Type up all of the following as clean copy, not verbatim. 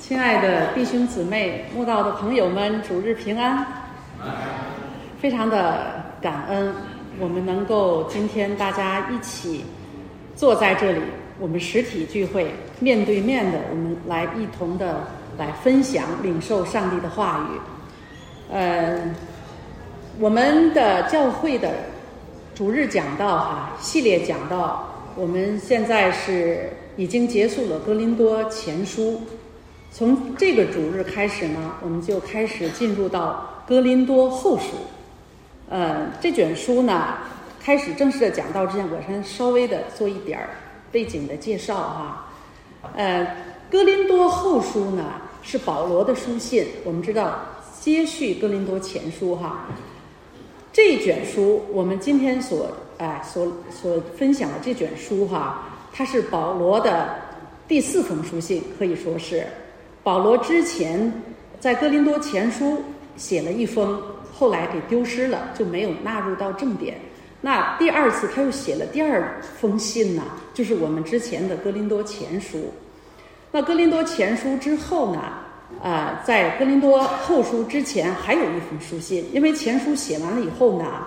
亲爱的弟兄姊妹、慕道的朋友们，主日平安！非常的感恩，我们能够今天大家一起坐在这里，我们实体聚会，面对面的，我们来一同的来分享、领受上帝的话语。我们的教会的主日讲道系列讲道，我们现在是已经结束了哥林多前书。从这个主日开始呢，我们就开始进入到哥林多后书。这卷书呢，开始正式的讲道之前，我先稍微的做一点背景的介绍哥林多后书呢是保罗的书信，我们知道接续哥林多前书这一卷书我们今天所分享的这卷书它是保罗的第4封书信，可以说是保罗之前在哥林多前书写了一封，后来给丢失了，就没有纳入到正典。那第二次他又写了第2封信呢，就是我们之前的哥林多前书。那哥林多前书之后呢，在哥林多后书之前还有一封书信，因为前书写完了以后呢，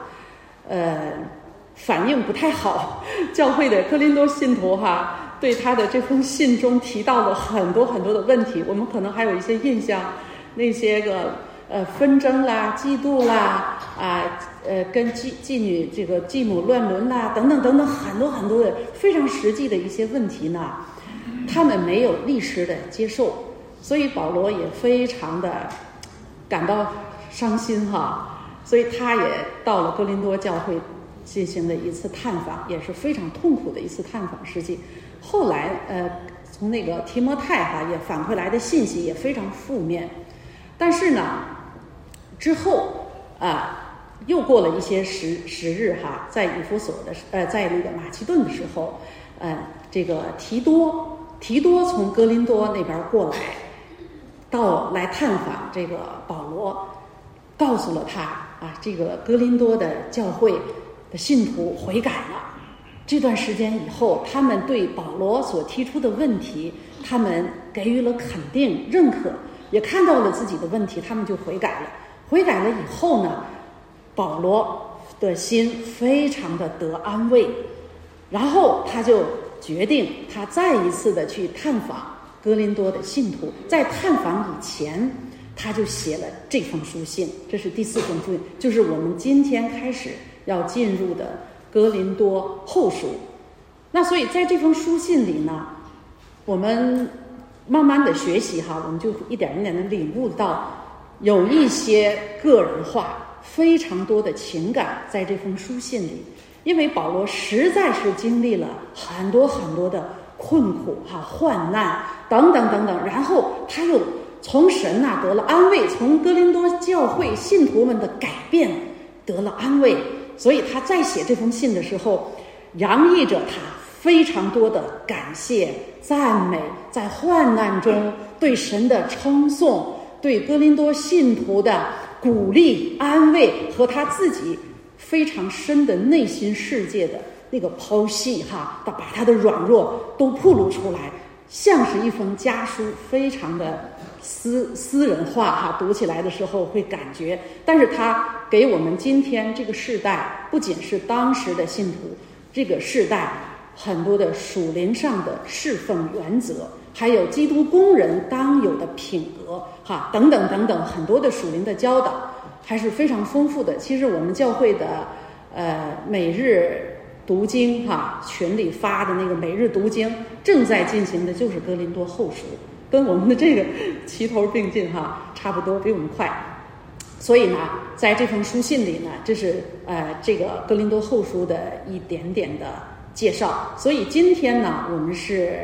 反应不太好，教会的哥林多信徒对他的这封信中提到了很多很多的问题，我们可能还有一些印象，那些个纷争啦、嫉妒啦跟妓女这个继母乱伦啦等等等等，很多很多的非常实际的一些问题呢，他们没有立时的接受，所以保罗也非常的感到伤心所以他也到了哥林多教会进行了一次探访，也是非常痛苦的一次探访事迹。后来从那个提摩太也返回来的信息也非常负面，但是呢之后又过了一些时日在以弗所的在那个马其顿的时候，这个提多从哥林多那边过来，来探访这个保罗，告诉了他这个哥林多的教会的信徒悔改了。这段时间以后，他们对保罗所提出的问题，他们给予了肯定、认可，也看到了自己的问题，他们就悔改了。悔改了以后呢，保罗的心非常的得安慰，然后他就决定他再一次的去探访哥林多的信徒。在探访以前，他就写了这封书信，这是第4封书信，就是我们今天开始要进入的哥林多后书。那所以在这封书信里呢，我们慢慢的学习我们就一点一点的领悟到有一些个人化非常多的情感在这封书信里，因为保罗实在是经历了很多很多的困苦患难等等等等，然后他又从神得了安慰，从哥林多教会信徒们的改变得了安慰，所以他在写这封信的时候洋溢着他非常多的感谢赞美，在患难中对神的称颂，对哥林多信徒的鼓励安慰，和他自己非常深的内心世界的那个剖析把他的软弱都暴露出来，像是一封家书，非常的私人化读起来的时候会感觉，但是他给我们今天这个世代，不仅是当时的信徒，这个世代很多的属灵上的侍奉原则，还有基督工人当有的品格等等等等，很多的属灵的教导还是非常丰富的。其实我们教会的每日读经群里发的那个每日读经正在进行的就是哥林多后书，跟我们的这个齐头并进差不多，比我们快。所以呢在这封书信里呢，这是这个哥林多后书的一点点的介绍。所以今天呢我们是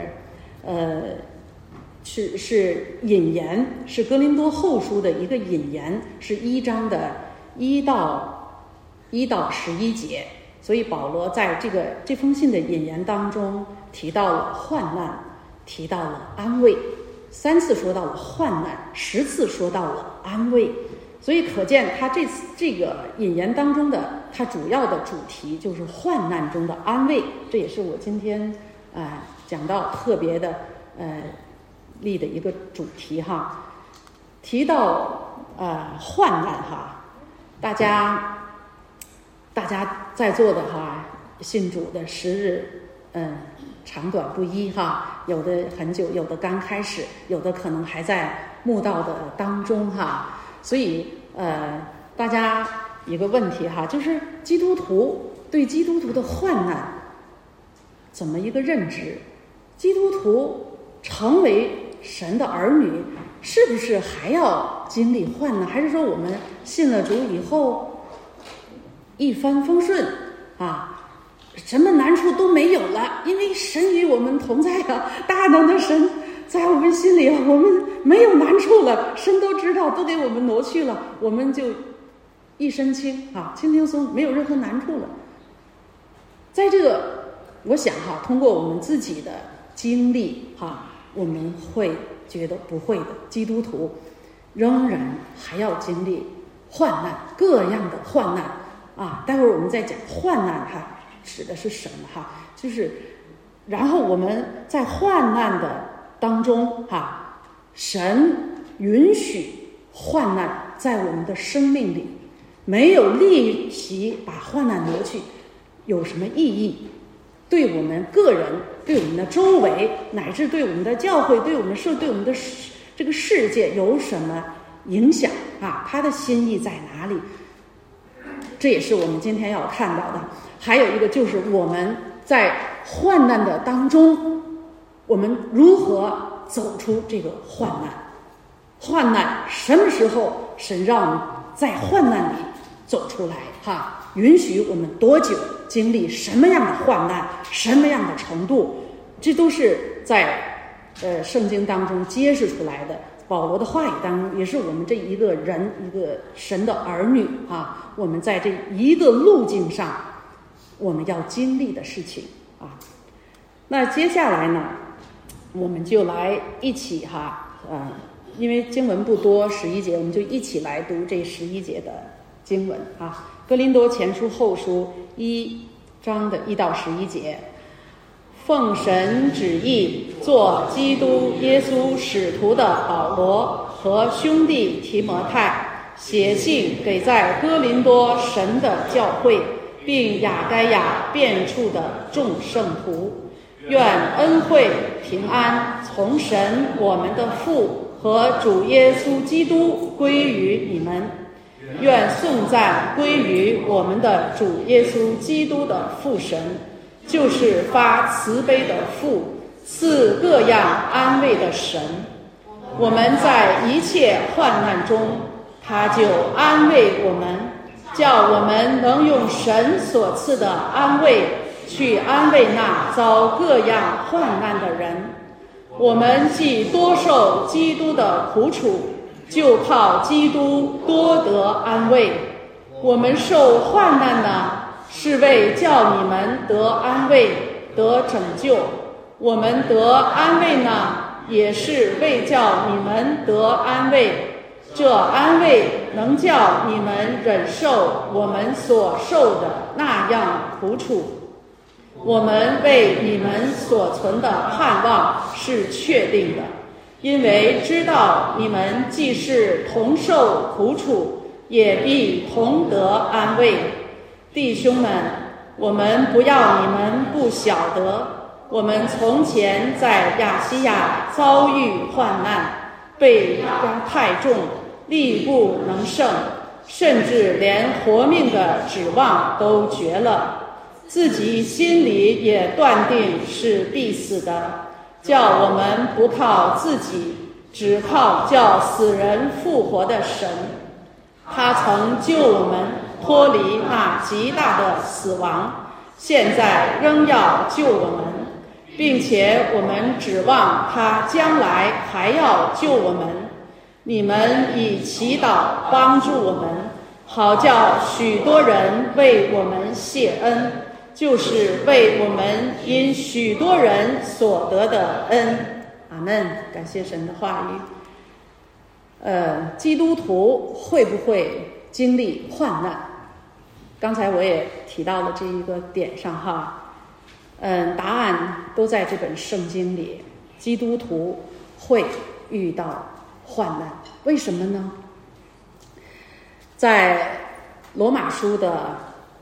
引言，是哥林多后书的一个引言，是1章的1到11节。所以保罗在这封信的引言当中提到了患难，提到了安慰，3次说到了患难，10次说到了安慰。所以可见他这个引言当中的他主要的主题就是患难中的安慰，这也是我今天讲到特别的立的一个主题哈。提到患难哈，大家在座的哈，信主的时日长短不一哈，有的很久，有的刚开始，有的可能还在慕道的当中哈。所以大家一个问题哈，就是基督徒对基督徒的患难怎么一个认知？基督徒成为神的儿女，是不是还要经历患难？还是说我们信了主以后一帆风顺啊，什么难处都没有了？因为神与我们同在啊，大能的神在我们心里，我们没有难处了，神都知道，都给我们挪去了，我们就一身轻啊，轻轻松，没有任何难处了。在这个，我想哈，通过我们自己的经历哈，我们会觉得不会的。基督徒仍然还要经历患难，各样的患难啊。待会儿我们再讲患难哈指的是什么哈，就是然后我们在患难的当中哈，神允许患难在我们的生命里，没有立即把患难挪去，有什么意义？对我们个人，对我们的周围，乃至对我们的教会，对我们社，对我们的这个世界有什么影响啊？他的心意在哪里？这也是我们今天要看到的。还有一个就是我们在患难的当中，我们如何走出这个患难？患难什么时候神让我们在患难里走出来哈？允许我们多久经历什么样的患难，什么样的程度，这都是在圣经当中揭示出来的。保罗的话语当中，也是我们这一个人，一个神的儿女啊，我们在这一个路径上我们要经历的事情啊。那接下来呢，我们就来一起哈因为经文不多，11节，我们就一起来读这11节的经文啊。哥林多前书后书1章的1到11节，奉神旨意做基督耶稣使徒的保罗和兄弟提摩太，写信给在哥林多神的教会，并亚该亚遍处的众圣徒，愿恩惠平安从神我们的父和主耶稣基督归于你们。愿颂赞归于我们的主耶稣基督的父神，就是发慈悲的父，赐各样安慰的神。我们在一切患难中，他就安慰我们，叫我们能用神所赐的安慰去安慰那遭各样患难的人。我们既多受基督的苦楚，就靠基督多得安慰。我们受患难呢，是为叫你们得安慰，得拯救；我们得安慰呢，也是为叫你们得安慰。这安慰能叫你们忍受我们所受的那样苦楚。我们为你们所存的盼望是确定的，因为知道你们既是同受苦楚，也必同得安慰。弟兄们，我们不要你们不晓得，我们从前在亚细亚遭遇患难，被压太重，力不能胜，甚至连活命的指望都绝了，自己心里也断定是必死的，叫我们不靠自己，只靠叫死人复活的神。他曾救我们脱离那极大的死亡，现在仍要救我们，并且我们指望他将来还要救我们。你们以祈祷帮助我们，好叫许多人为我们谢恩，就是为我们因许多人所得的恩。阿们。感谢神的话语。基督徒会不会经历患难？刚才我也提到了这一个点上哈。答案都在这本圣经里。基督徒会遇到患难。为什么呢？在罗马书的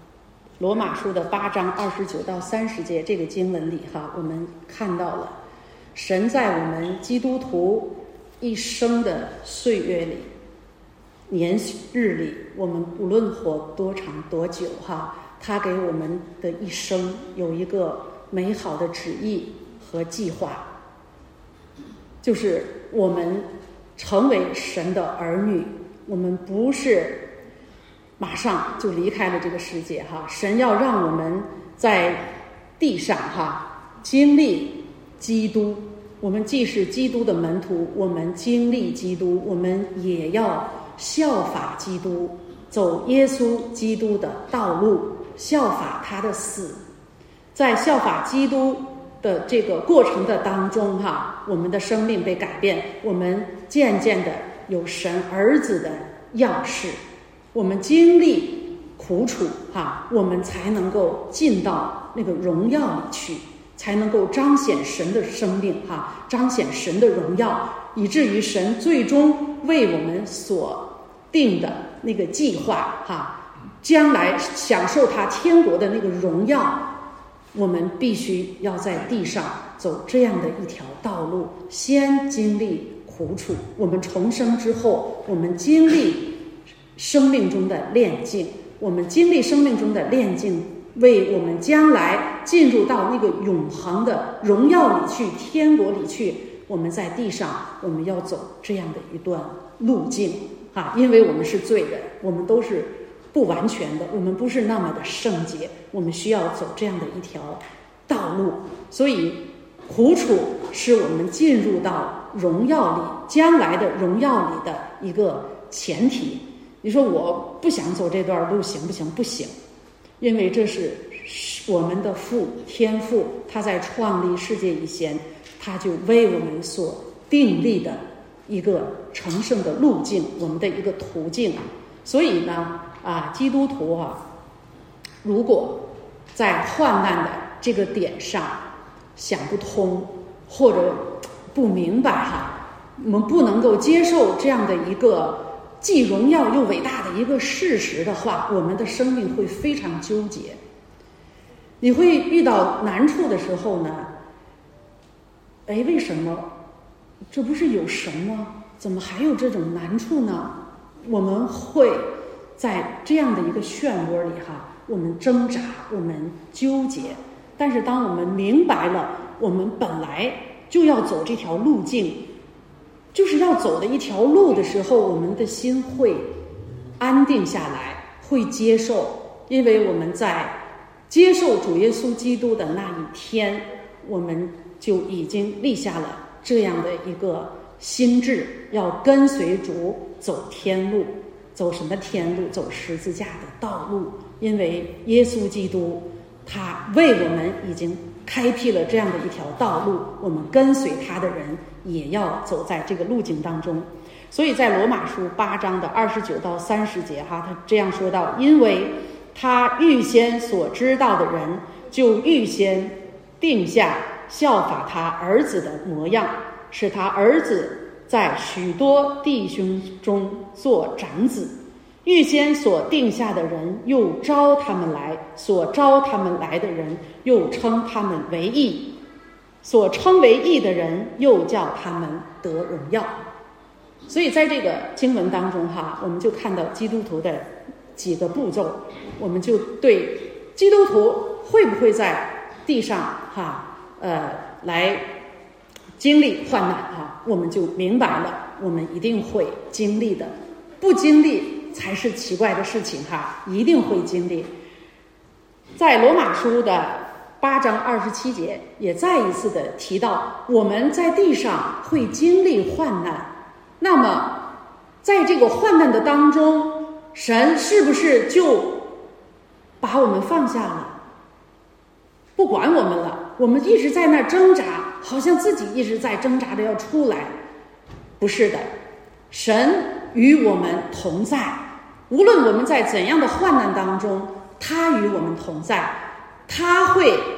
8章29到30节这个经文里我们看到了神在我们基督徒一生的岁月里、年日里，我们无论活多长多久他给我们的一生有一个美好的旨意和计划，就是我们成为神的儿女，我们不是马上就离开了这个世界神要让我们在地上经历基督。我们既是基督的门徒，我们经历基督，我们也要效法基督，走耶稣基督的道路，效法他的死。在效法基督的这个过程的当中我们的生命被改变，我们渐渐的有神儿子的样式，我们经历苦楚我们才能够进到那个荣耀里去，才能够彰显神的生命彰显神的荣耀，以至于神最终为我们所定的那个计划将来享受他天国的那个荣耀，我们必须要在地上走这样的一条道路，先经历苦楚，我们重生之后，我们经历生命中的炼净，我们经历生命中的炼净，为我们将来进入到那个永恒的荣耀里去，天国里去，我们在地上我们要走这样的一段路径因为我们是罪人，我们都是不完全的，我们不是那么的圣洁，我们需要走这样的一条道路。所以苦楚是我们进入到荣耀里，将来的荣耀里的一个前提。你说我不想走这段路行不行？不行，因为这是我们的天父，他在创立世界以前，他就为我们所订立的一个成圣的路径，我们的一个途径。所以呢基督徒如果在患难的这个点上想不通，或者不明白我们不能够接受这样的一个既荣耀又伟大的一个事实的话，我们的生命会非常纠结。你会遇到难处的时候呢，为什么这不是有神吗？怎么还有这种难处呢？我们会在这样的一个漩涡里我们挣扎，我们纠结。但是当我们明白了我们本来就要走这条路径，就是要走的一条路的时候，我们的心会安定下来，会接受。因为我们在接受主耶稣基督的那一天，我们就已经立下了这样的一个心志，要跟随主走天路。走什么天路？走十字架的道路。因为耶稣基督他为我们已经开辟了这样的一条道路，我们跟随他的人也要走在这个路径当中。所以在罗马书8章的29到30节他这样说到，因为他预先所知道的人，就预先定下效法他儿子的模样，使他儿子在许多弟兄中做长子。预先所定下的人，又招他们来；所招他们来的人，又称他们为义；所称为义的人，又叫他们得荣耀。所以在这个经文当中我们就看到基督徒的几个步骤，我们就对基督徒会不会在地上来经历患难我们就明白了，我们一定会经历的，不经历才是奇怪的事情一定会经历。在罗马书的8章27节也再一次的提到，我们在地上会经历患难，那么在这个患难的当中，神是不是就把我们放下了，不管我们了？我们一直在那挣扎，好像自己一直在挣扎着要出来。不是的，神与我们同在，无论我们在怎样的患难当中，他与我们同在，他会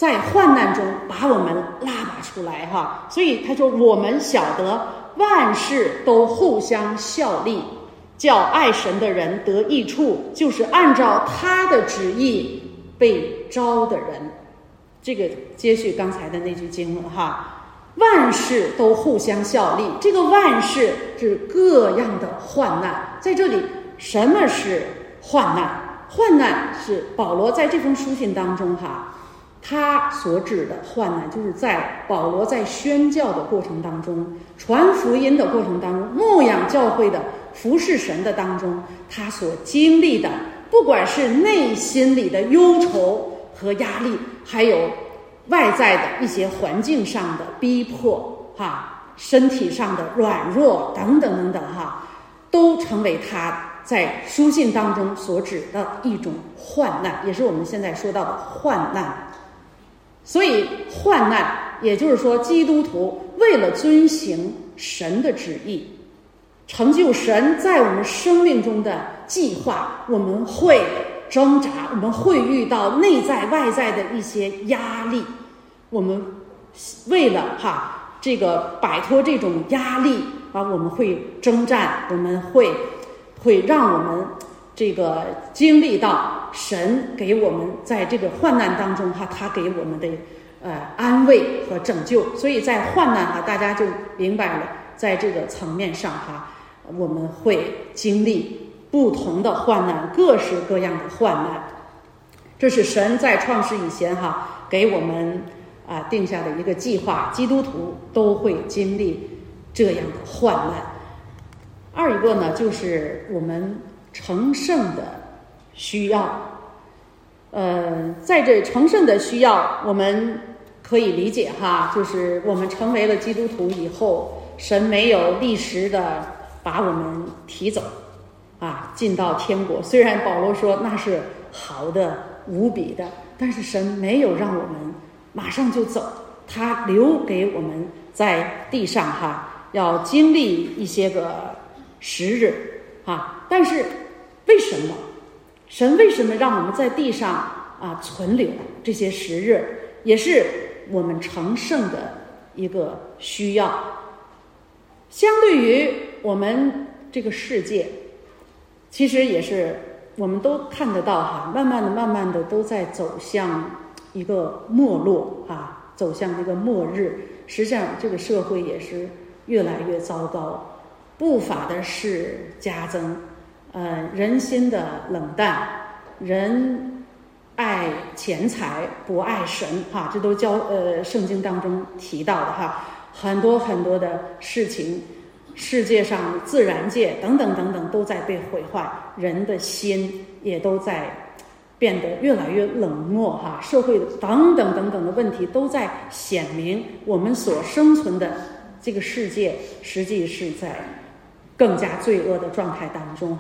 在患难中把我们拉拔出来哈。所以他说我们晓得万事都互相效力，叫爱神的人得益处，就是按照他的旨意被招的人。这个接续刚才的那句经文哈，万事都互相效力。这个万事是各样的患难。在这里什么是患难？患难是保罗在这封书信当中哈，他所指的患难就是在保罗在宣教的过程当中，传福音的过程当中，牧养教会的服侍神的当中，他所经历的，不管是内心里的忧愁和压力，还有外在的一些环境上的逼迫哈，身体上的软弱等等等等哈，都成为他在书信当中所指的一种患难，也是我们现在说到的患难。所以患难也就是说，基督徒为了遵行神的旨意，成就神在我们生命中的计划，我们会挣扎，我们会遇到内在外在的一些压力。我们为了这个摆脱这种压力啊，我们会征战，我们会让我们这个经历到神给我们在这个患难当中他给我们的安慰和拯救。所以在患难大家就明白了，在这个层面上我们会经历不同的患难，各式各样的患难。这是神在创世以前给我们定下的一个计划，基督徒都会经历这样的患难。二一个呢，就是我们成圣的需要。在这成圣的需要，我们可以理解就是我们成为了基督徒以后，神没有立时的把我们提走进到天国。虽然保罗说那是好的无比的，但是神没有让我们马上就走，他留给我们在地上要经历一些个时日但是为什么神为什么让我们在地上存留这些时日，也是我们成圣的一个需要。相对于我们这个世界，其实也是我们都看得到慢慢的都在走向一个没落走向这个末日。实际上这个社会也是越来越糟糕，不法的事加增，人心的冷淡，人爱钱财不爱神这都圣经当中提到的很多很多的事情，世界上自然界等等等等都在被毁坏，人的心也都在变得越来越冷漠社会等等等等的问题都在显明我们所生存的这个世界实际是在更加罪恶的状态当中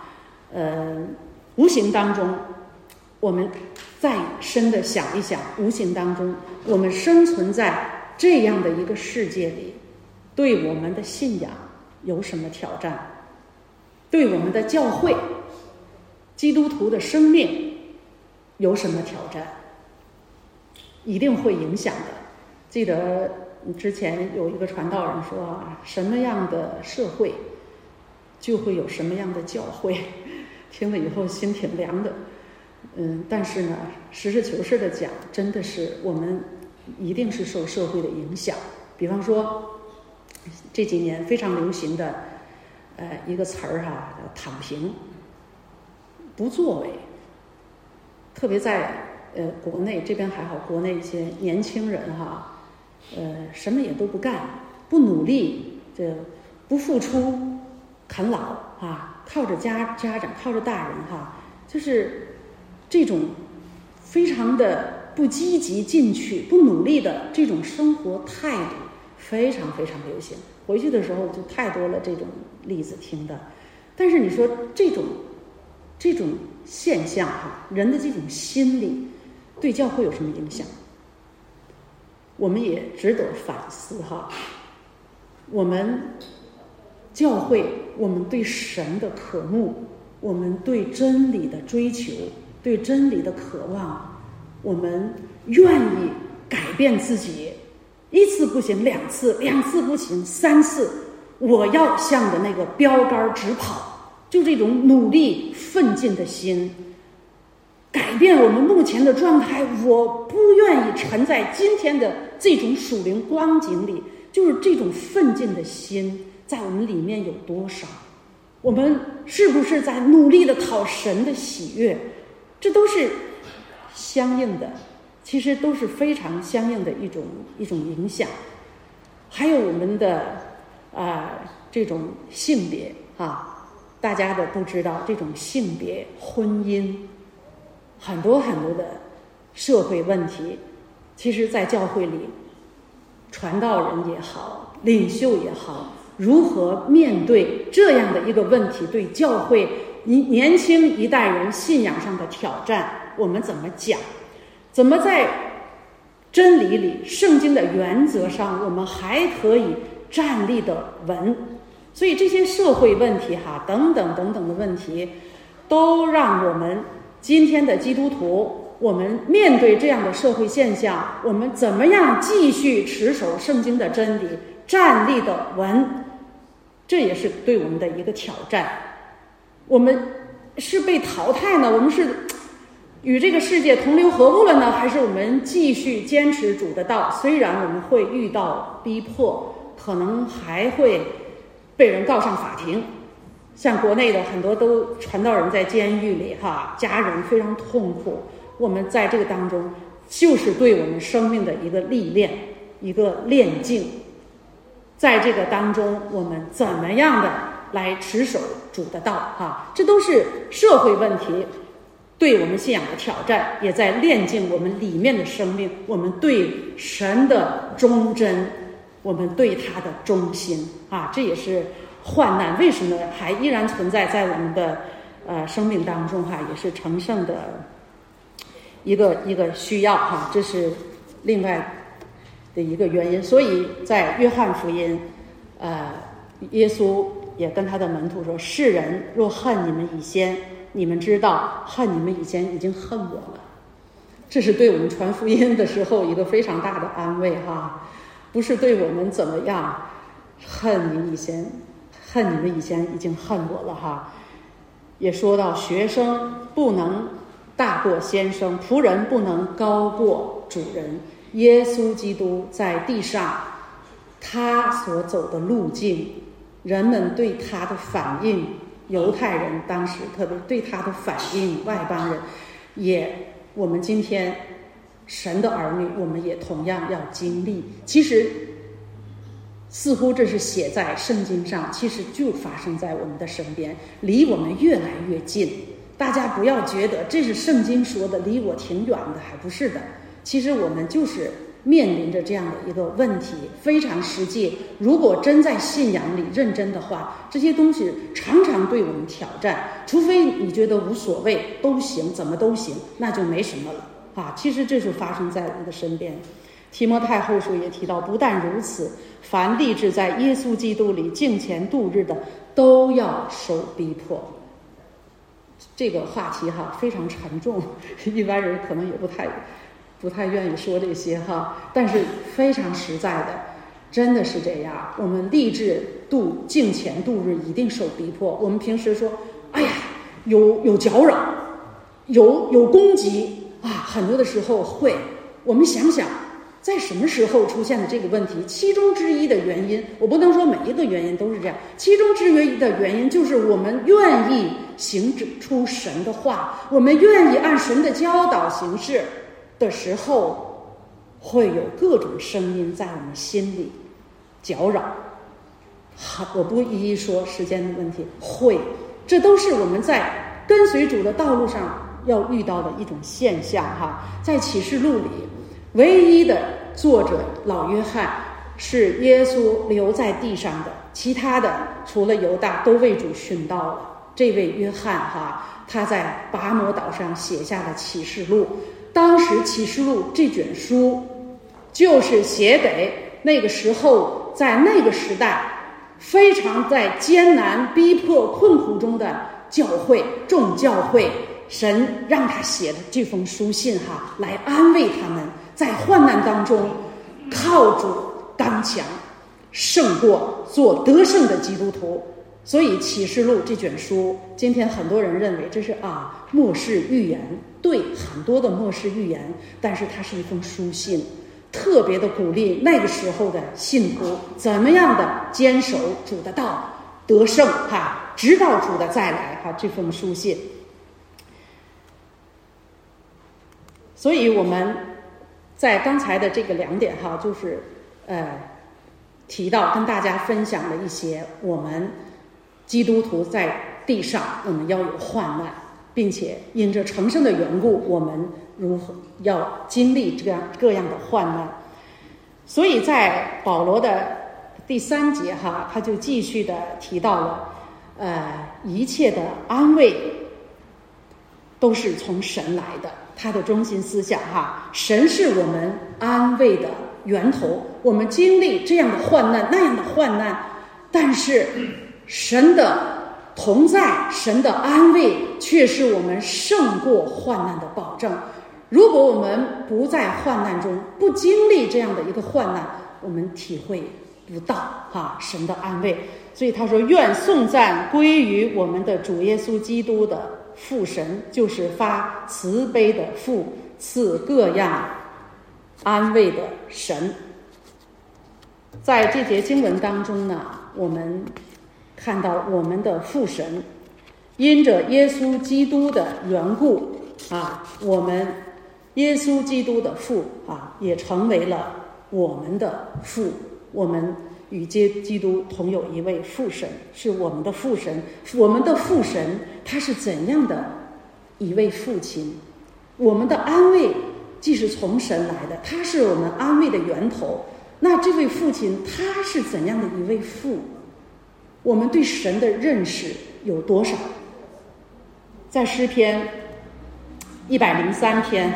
无形当中我们再深的想一想，无形当中我们生存在这样的一个世界里，对我们的信仰有什么挑战？对我们的教会基督徒的生命有什么挑战？一定会影响的。记得之前有一个传道人说什么样的社会就会有什么样的教会，听了以后心挺凉的。但是呢，实事求是的讲，真的是我们一定是受社会的影响。比方说这几年非常流行的一个词儿躺平不作为，特别在国内这边还好，国内一些年轻人什么也都不干，不努力，不付出啃老靠着家长靠着大人就是这种非常的不积极进取不努力的这种生活态度非常非常流行。回去的时候就太多了这种例子听的。但是你说这种现象人的这种心理对教会有什么影响？我们也值得反思我们教会，我们对神的渴慕，我们对真理的追求，对真理的渴望，我们愿意改变自己，一次不行两次，两次不行三次，我要向着那个标杆直跑，就这种努力奋进的心，改变我们目前的状态。我不愿意沉在今天的这种属灵光景里，就是这种奋进的心在我们里面有多少？我们是不是在努力的讨神的喜悦？这都是相应的，其实都是非常相应的一种影响。还有我们的这种性别大家都知道，这种性别婚姻很多很多的社会问题，其实在教会里传道人也好，领袖也好，如何面对这样的一个问题，对教会年轻一代人信仰上的挑战，我们怎么讲，怎么在真理里圣经的原则上我们还可以站立的稳。所以这些社会问题等等等等的问题，都让我们今天的基督徒，我们面对这样的社会现象，我们怎么样继续持守圣经的真理，站立的稳，这也是对我们的一个挑战。我们是被淘汰呢？我们是与这个世界同流合污了呢？还是我们继续坚持主的道？虽然我们会遇到逼迫，可能还会被人告上法庭，像国内的很多都传道人在监狱里家人非常痛苦。我们在这个当中，就是对我们生命的一个历练，一个炼净。在这个当中，我们怎么样的来持守主的道这都是社会问题对我们信仰的挑战，也在炼净我们里面的生命，我们对神的忠贞，我们对他的忠心这也是患难为什么还依然存在在我们的生命当中也是成圣的一个需要这是另外的一个原因。所以在约翰福音耶稣也跟他的门徒说，世人若恨你们以先，你们知道恨你们以前已经恨我了。这是对我们传福音的时候一个非常大的安慰不是对我们怎么样恨你们以前已经恨我了也说到学生不能大过先生，仆人不能高过主人。耶稣基督在地上他所走的路径，人们对他的反应，犹太人当时特别对他的反应，外邦人也，我们今天神的儿女，我们也同样要经历。其实似乎这是写在圣经上，其实就发生在我们的身边，离我们越来越近。大家不要觉得这是圣经说的，离我挺远的，还不是的。其实我们就是面临着这样的一个问题，非常实际。如果真在信仰里认真的话，这些东西常常对我们挑战。除非你觉得无所谓，都行，怎么都行，那就没什么了其实这是发生在我们的身边。提摩太后书也提到，不但如此，凡立志在耶稣基督里敬虔度日的，都要受逼迫。这个话题非常沉重，一般人可能也不太愿意说这些但是非常实在的，真的是这样。我们立志敬虔度日，一定受逼迫。我们平时说，哎呀，有搅扰，有攻击很多的时候会。我们想想，在什么时候出现的这个问题？其中之一的原因，我不能说每一个原因都是这样，其中之一的原因就是我们愿意行出神的话，我们愿意按神的教导行事的时候，会有各种声音在我们心里搅扰。我不一一说，时间的问题，这都是我们在跟随主的道路上要遇到的一种现象在启示录里，唯一的作者老约翰是耶稣留在地上的，其他的除了犹大都为主殉道了。这位约翰他在拔摩岛上写下了启示录。当时启示录这卷书就是写给那个时候在那个时代非常在艰难逼迫困苦中的教会，众教会神让他写了这封书信来安慰他们，在患难当中靠主刚强，胜过做得胜的基督徒。所以启示录这卷书，今天很多人认为这是末世预言，对，很多的末世预言，但是它是一封书信，特别的鼓励那个时候的信徒怎么样的坚守主的道，得胜直到主的再来这封书信。所以我们在刚才的这个2点就是提到跟大家分享了一些我们基督徒在地上我们要有患难，并且因着成圣的缘故，我们如何要经历这样各样的患难。所以在保罗的第3节他就继续的提到了一切的安慰都是从神来的，他的中心思想神是我们安慰的源头。我们经历这样的患难那样的患难，但是神的同在，神的安慰却是我们胜过患难的保证。如果我们不在患难中，不经历这样的一个患难，我们体会不到神的安慰。所以他说，愿颂赞归于我们的主耶稣基督的父神，就是发慈悲的父，赐各样安慰的神。在这节经文当中呢，我们看到我们的父神因着耶稣基督的缘故我们耶稣基督的父也成为了我们的父。我们与基督同有一位父神，是我们的父神。我们的父神他是怎样的一位父亲？我们的安慰既是从神来的，他是我们安慰的源头。那这位父亲他是怎样的一位父？我们对神的认识有多少？在诗篇103篇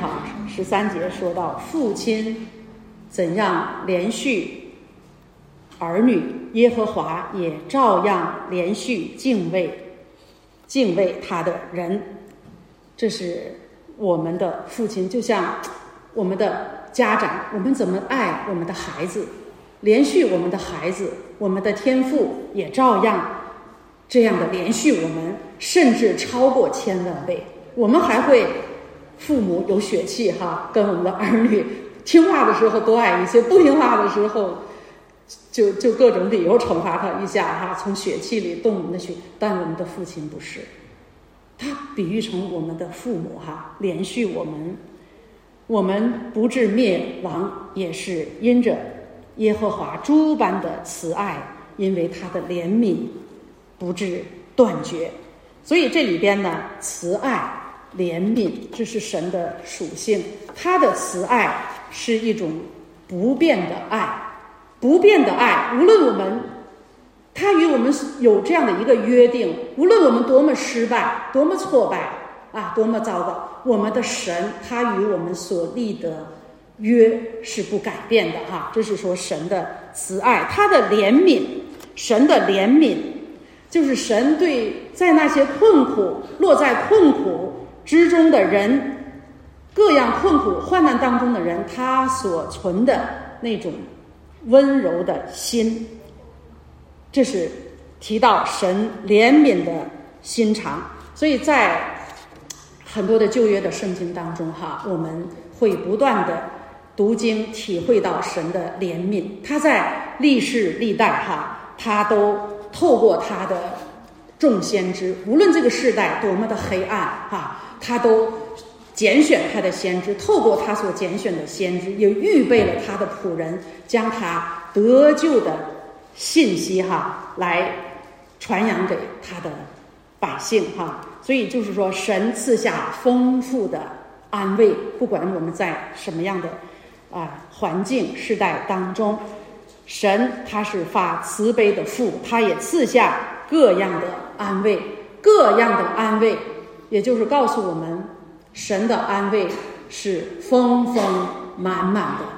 13节说到，父亲怎样连续儿女，耶和华也照样连续敬畏他的人。这是我们的父亲，就像我们的家长，我们怎么爱我们的孩子，连续我们的孩子，我们的天父也照样这样的连续我们，甚至超过1000万倍。我们还会父母有血气跟我们的儿女听话的时候多爱一些，不听话的时候就各种理由惩罚他一下从血气里动我们的血。但我们的父亲不是，他比喻成我们的父母连续我们不至灭亡，也是因着耶和华诸般的慈爱，因为他的怜悯不至断绝。所以这里边呢，慈爱怜悯这是神的属性，他的慈爱是一种不变的爱。不变的爱，无论他与我们有这样的一个约定，无论我们多么失败，多么挫败多么糟糕，我们的神他与我们所立的约是不改变的这是说神的慈爱。他的怜悯，神的怜悯就是神对在那些落在困苦之中的人，各样困苦患难当中的人，他所存的那种温柔的心。这是提到神怜悯的心肠。所以在很多的旧约的圣经当中我们会不断的读经，体会到神的怜悯。他在历世历代他都透过他的众先知，无论这个世代多么的黑暗他都拣选他的先知，透过他所拣选的先知，也预备了他的仆人，将他得救的信息来传扬给他的百姓所以就是说，神赐下丰富的安慰，不管我们在什么样的环境世代当中，神他是发慈悲的父，他也赐下各样的安慰。各样的安慰也就是告诉我们，神的安慰是丰丰满满的，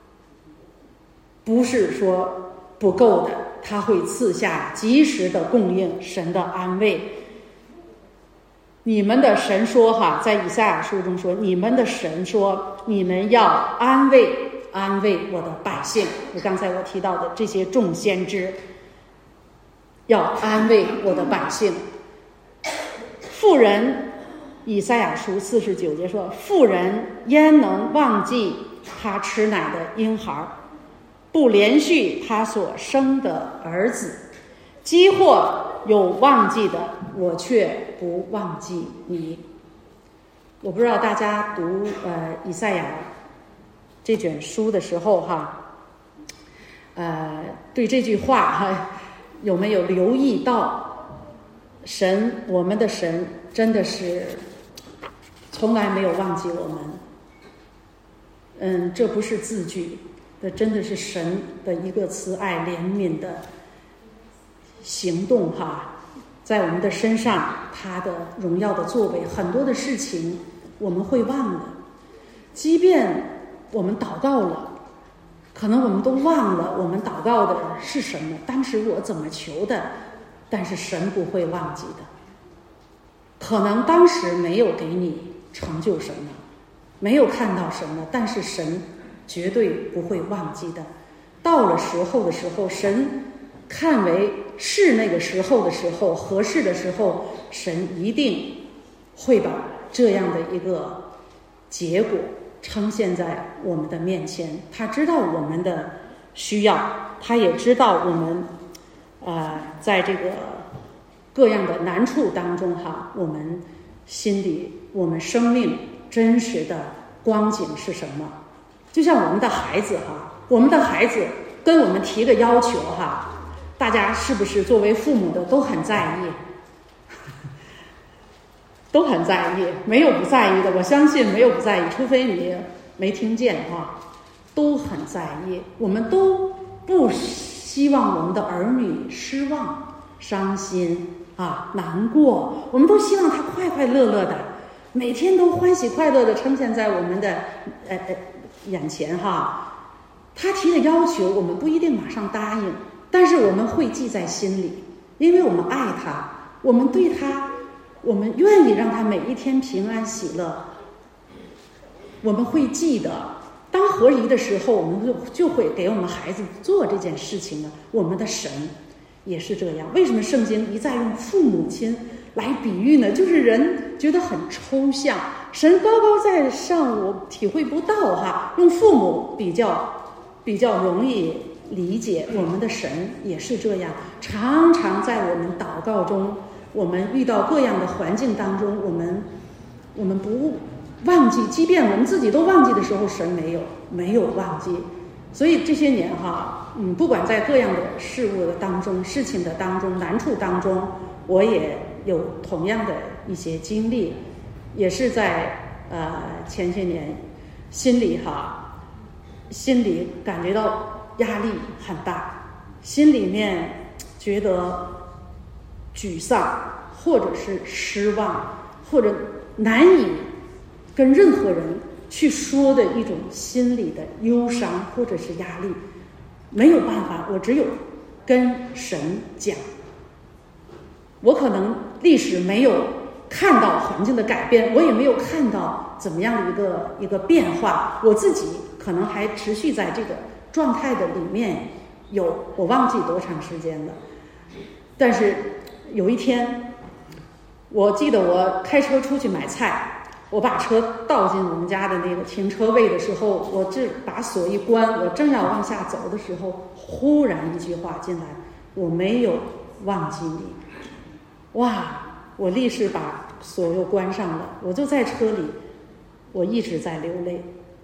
不是说不够的，他会赐下及时的供应。神的安慰你们的神说哈，在以赛亚书中说，你们的神说，你们要安慰我的百姓。刚才我提到的这些众先知，要安慰我的百姓。妇人，以赛亚书49节说，妇人焉能忘记她吃奶的婴孩，不连续她所生的儿子？饥或有忘记的，我却不忘记你。我不知道大家读以赛亚这卷书的时候哈，对这句话哈有没有留意到，神，我们的神真的是从来没有忘记我们。这不是字句，这真的是神的一个慈爱怜悯的行动哈，在我们的身上，他的荣耀的作为，很多的事情我们会忘了，即便我们祷告了，可能我们都忘了我们祷告的是什么，当时我怎么求的，但是神不会忘记的。可能当时没有给你成就什么，没有看到什么，但是神绝对不会忘记的。到了时候的时候，神看为是那个时候的时候，合适的时候，神一定会把这样的一个结果呈现在我们的面前。他知道我们的需要，他也知道我们在这个各样的难处当中哈，我们心里，我们生命真实的光景是什么。就像我们的孩子哈，我们的孩子跟我们提个要求哈，大家是不是作为父母的都很在意？都很在意，没有不在意的，我相信没有不在意，除非你没听见哈，都很在意。我们都不希望我们的儿女失望、伤心啊、难过，我们都希望他快快乐乐的，每天都欢喜快乐的呈现在我们的眼前哈。他提的要求，我们不一定马上答应，但是我们会记在心里，因为我们爱他，我们对他，我们愿意让他每一天平安喜乐。我们会记得，当合宜的时候，我们就会给我们孩子做这件事情呢。我们的神也是这样。为什么圣经一再用父母亲来比喻呢？就是人觉得很抽象，神高高在上，我体会不到哈。用父母比较容易理解。我们的神也是这样，常常在我们祷告中，我们遇到各样的环境当中，我们不忘记，即便我们自己都忘记的时候，神没有忘记。所以这些年哈，不管在各样的事物的当中、事情的当中、难处当中，我也有同样的一些经历，也是在前些年心里感觉到压力很大，心里面觉得沮丧，或者是失望，或者难以跟任何人去说的一种心理的忧伤或者是压力，没有办法，我只有跟神讲。我可能历史没有看到环境的改变，我也没有看到怎么样的一个变化，我自己可能还持续在这个状态的里面我忘记多长时间了。但是有一天，我记得我开车出去买菜，我把车倒进我们家的那个停车位的时候，我这把锁一关，我正要往下走的时候，忽然一句话进来，我没有忘记你。哇，我立时把锁又关上了，我就在车里，我一直在流泪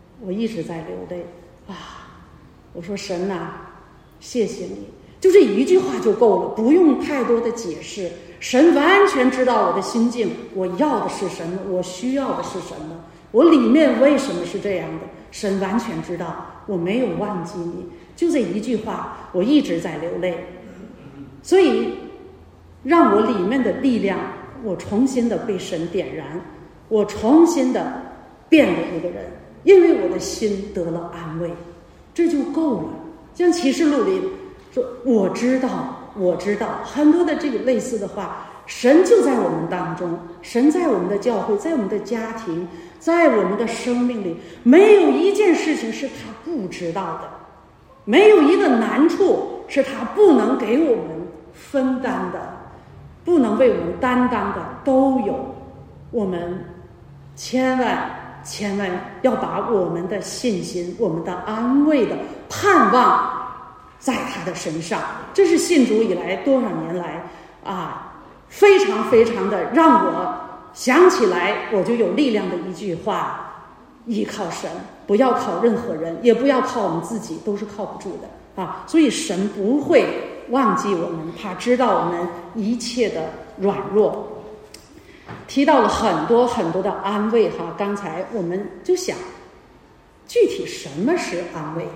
啊！我说神啊，谢谢你，就这一句话就够了，不用太多的解释。神完全知道我的心境，我要的是什么，我需要的是什么，我里面为什么是这样的，神完全知道，我没有忘记你。就这一句话，我一直在流泪，所以让我里面的力量，我重新的被神点燃，我重新的变了一个人，因为我的心得了安慰，这就够了。像启示录里说，我知道，很多的这个类似的话， 神就在我们当中，神在我们的教会，在我们的家庭，在我们的生命里，没有一件事情是他不知道的，没有一个难处是他不能给我们分担的，不能为我们担当的，都有。我们千万要把我们的信心、我们的安慰的盼望在他的身上。这是信主以来多少年来非常非常的让我想起来我就有力量的一句话：依靠神，不要靠任何人，也不要靠我们自己，都是靠不住的所以神不会忘记我们，他知道我们一切的软弱。提到了很多很多的安慰刚才我们就想，具体什么是安慰？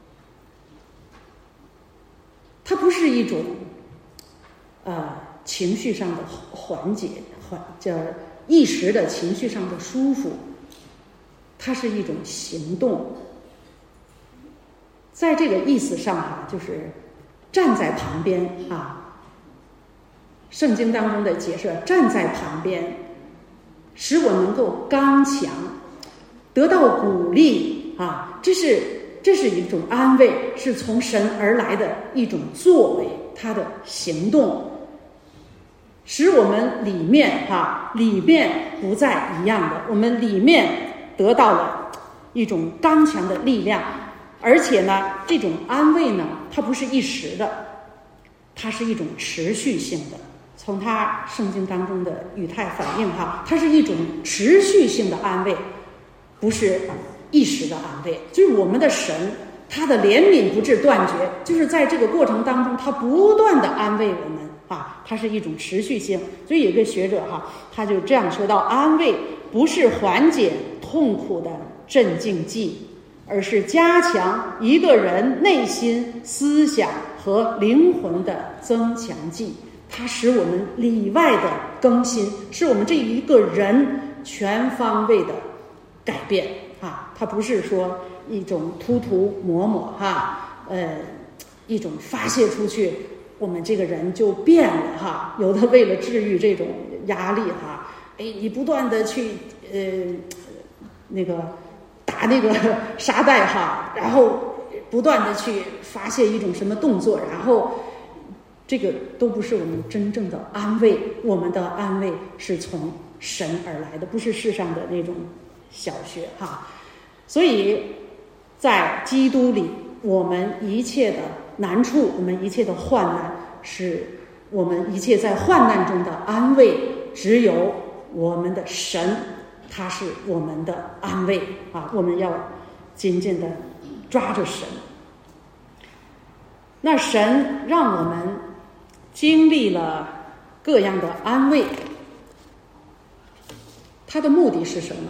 它不是一种情绪上的缓解，叫一时的情绪上的舒服，它是一种行动。在这个意思上就是站在旁边圣经当中的解释，站在旁边使我能够刚强，得到鼓励这是一种安慰，是从神而来的一种作为，他的行动使我们里面不再一样的，我们里面得到了一种刚强的力量。而且呢，这种安慰呢，它不是一时的，它是一种持续性的。从他圣经当中的语态反映它是一种持续性的安慰，不是一时的安慰。就是我们的神，他的怜悯不致断绝，就是在这个过程当中他不断的安慰我们它是一种持续性。所以有个学者他就这样说到，安慰不是缓解痛苦的镇静剂，而是加强一个人内心思想和灵魂的增强剂。它使我们里外的更新，是我们这一个人全方位的改变它不是说一种涂抹抹一种发泄出去，我们这个人就变了有的为了治愈这种压力你不断的去打那个沙袋然后不断的去发泄一种什么动作，然后这个都不是我们真正的安慰。我们的安慰是从神而来的，不是世上的那种小学所以在基督里，我们一切的难处，我们一切的患难，是我们一切在患难中的安慰，只有我们的神，他是我们的安慰我们要紧紧的抓着神。那神让我们经历了各样的安慰，他的目的是什么？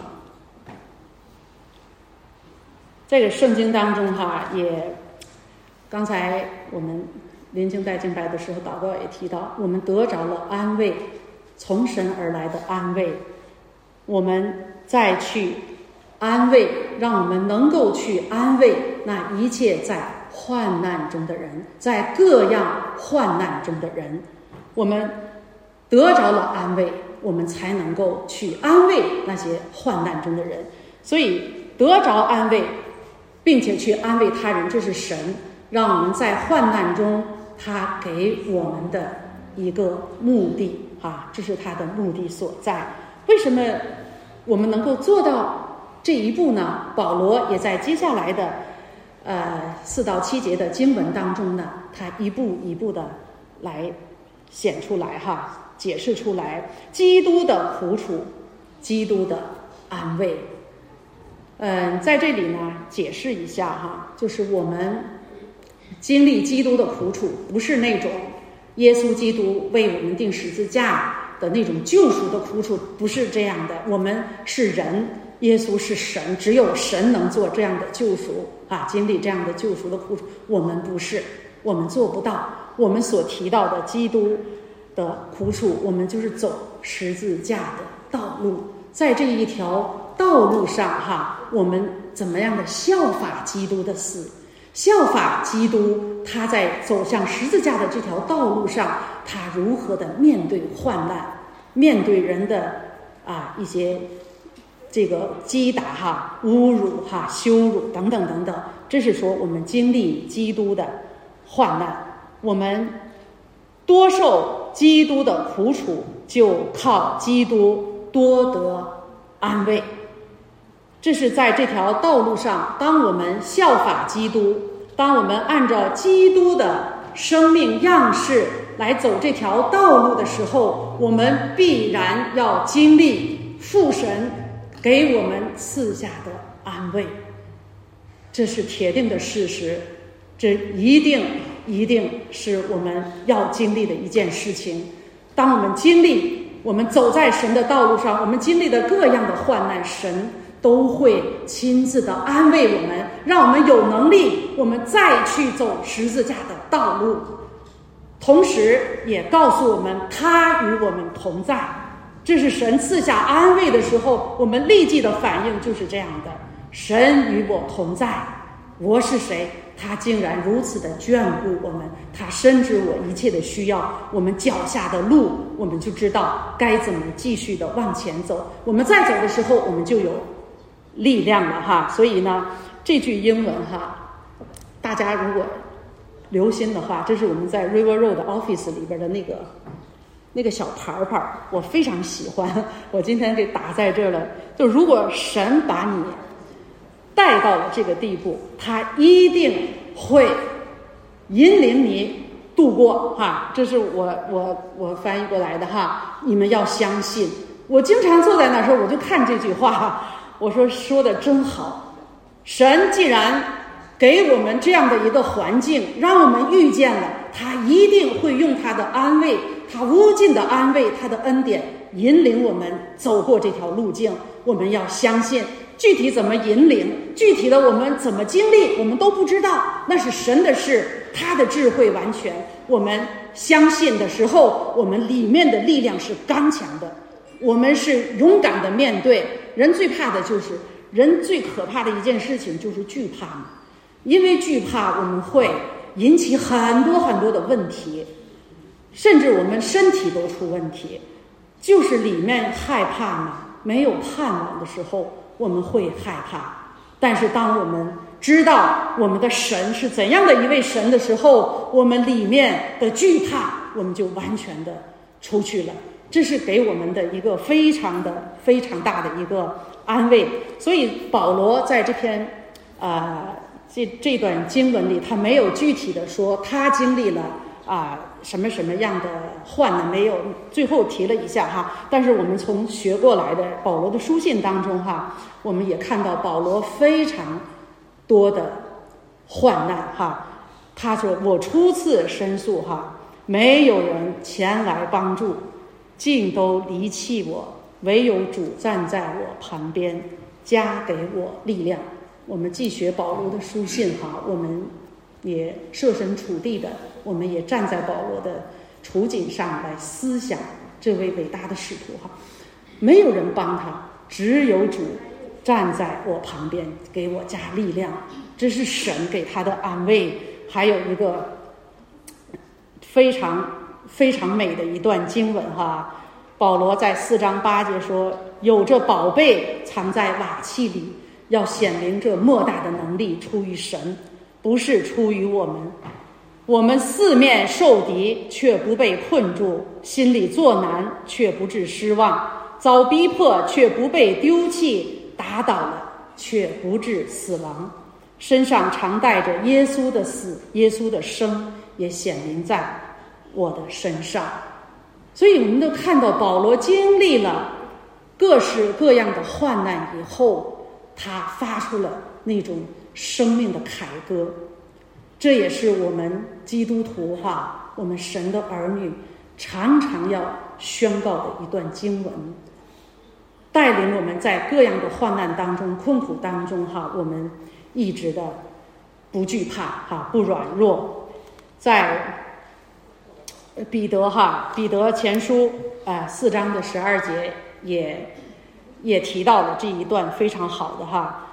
这个圣经当中也刚才我们临经带敬拜的时候祷告也提到，我们得着了安慰，从神而来的安慰，我们再去安慰，让我们能够去安慰那一切在患难中的人，在各样患难中的人。我们得着了安慰，我们才能够去安慰那些患难中的人。所以得着安慰并且去安慰他人，这是神让我们在患难中他给我们的一个目的这是他的目的所在。为什么我们能够做到这一步呢？保罗也在接下来的4到7节的经文当中呢，他一步一步的来显出来解释出来基督的苦楚，基督的安慰。在这里呢解释一下就是我们经历基督的苦楚，不是那种耶稣基督为我们钉十字架的那种救赎的苦楚，不是这样的。我们是人，耶稣是神，只有神能做这样的救赎经历这样的救赎的苦楚。我们不是，我们做不到。我们所提到的基督的苦楚，我们就是走十字架的道路，在这一条道路上我们怎么样的效法基督的死， 效法基督，他在走向十字架的这条道路上，他如何的面对患难，面对人的一些这个击打侮辱羞辱等等等等。这是说我们经历基督的患难，我们多受基督的苦楚，就靠基督多得安慰。这是在这条道路上，当我们效法基督，当我们按照基督的生命样式来走这条道路的时候，我们必然要经历父神给我们赐下的安慰。这是铁定的事实，这一定是我们要经历的一件事情。当我们经历，我们走在神的道路上，我们经历的各样的患难，神都会亲自的安慰我们，让我们有能力，我们再去走十字架的道路。同时也告诉我们，他与我们同在。这是神赐下安慰的时候，我们立即的反应就是这样的：神与我同在，我是谁？他竟然如此的眷顾我们，他深知我一切的需要，我们脚下的路，我们就知道该怎么继续的往前走。我们再走的时候，我们就有力量了所以呢，这句英文大家如果留心的话，这是我们在 River Road Office 里边的那个小牌牌，我非常喜欢，我今天给打在这儿了。就如果神把你带到了这个地步，他一定会引领你度过这是我翻译过来的你们要相信。我经常坐在那时候，我就看这句话，我说的真好。神既然给我们这样的一个环境，让我们遇见了，他一定会用他的安慰，他无尽的安慰，他的恩典引领我们走过这条路径。我们要相信，具体怎么引领，具体的我们怎么经历，我们都不知道，那是神的事，他的智慧完全。我们相信的时候，我们里面的力量是刚强的，我们是勇敢的面对。人最怕的就是人最可怕的一件事情就是惧怕嘛，因为惧怕我们会引起很多很多的问题，甚至我们身体都出问题，就是里面害怕嘛，没有盼望的时候我们会害怕。但是当我们知道我们的神是怎样的一位神的时候，我们里面的惧怕我们就完全的出去了。这是给我们的一个非常大的一个安慰。所以保罗在这篇这段经文里，他没有具体的说他经历了什么什么样的患难，没有，最后提了一下但是我们从学过来的保罗的书信当中我们也看到保罗非常多的患难他说我初次申诉没有人前来帮助，尽都离弃我，唯有主站在我旁边，加给我力量。我们既学保罗的书信我们也设身处地的，我们也站在保罗的处境上来思想这位伟大的使徒没有人帮他，只有主站在我旁边给我加力量。这是神给他的安慰。还有一个非常非常美的一段经文保罗在4章8节说，有这宝贝藏在瓦器里，要显明这莫大的能力出于神，不是出于我们。我们四面受敌，却不被困住；心里作难，却不致失望；遭逼迫，却不被丢弃；打倒了，却不致死亡。身上常带着耶稣的死，耶稣的生也显明在我的身上。所以我们都看到保罗经历了各式各样的患难以后，他发出了那种生命的凯歌。这也是我们基督徒我们神的儿女常常要宣告的一段经文，带领我们在各样的患难当中、困苦当中我们一直的不惧怕不软弱。在彼得前书4章的12节也提到了这一段非常好的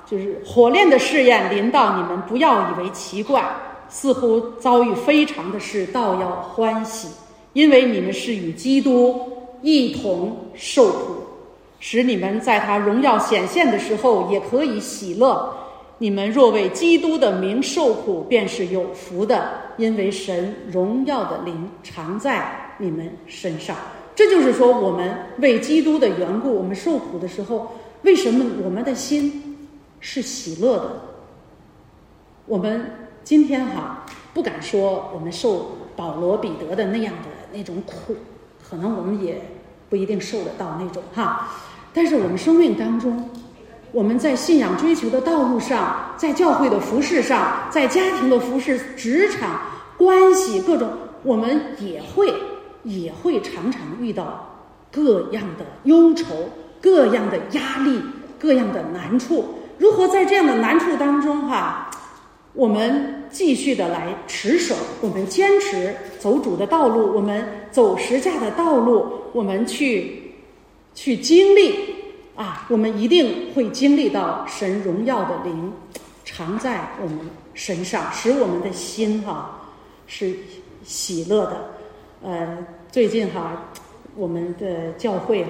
就是火炼的试验临到你们，不要以为奇怪，似乎遭遇非常的事，倒要欢喜，因为你们是与基督一同受苦，使你们在他荣耀显现的时候也可以喜乐。你们若为基督的名受苦，便是有福的，因为神荣耀的灵常在你们身上。这就是说，我们为基督的缘故，我们受苦的时候，为什么我们的心是喜乐的？我们今天不敢说我们受保罗彼得的那样的那种苦，可能我们也不一定受得到那种但是我们生命当中，我们在信仰追求的道路上，在教会的服事上，在家庭的服事、职场关系各种，我们也会常常遇到各样的忧愁、各样的压力、各样的难处。如何在这样的难处当中我们继续的来持守，我们坚持走主的道路，我们走十架的道路，我们去经历我们一定会经历到神荣耀的灵常在我们身上，使我们的心是喜乐的。最近我们的教会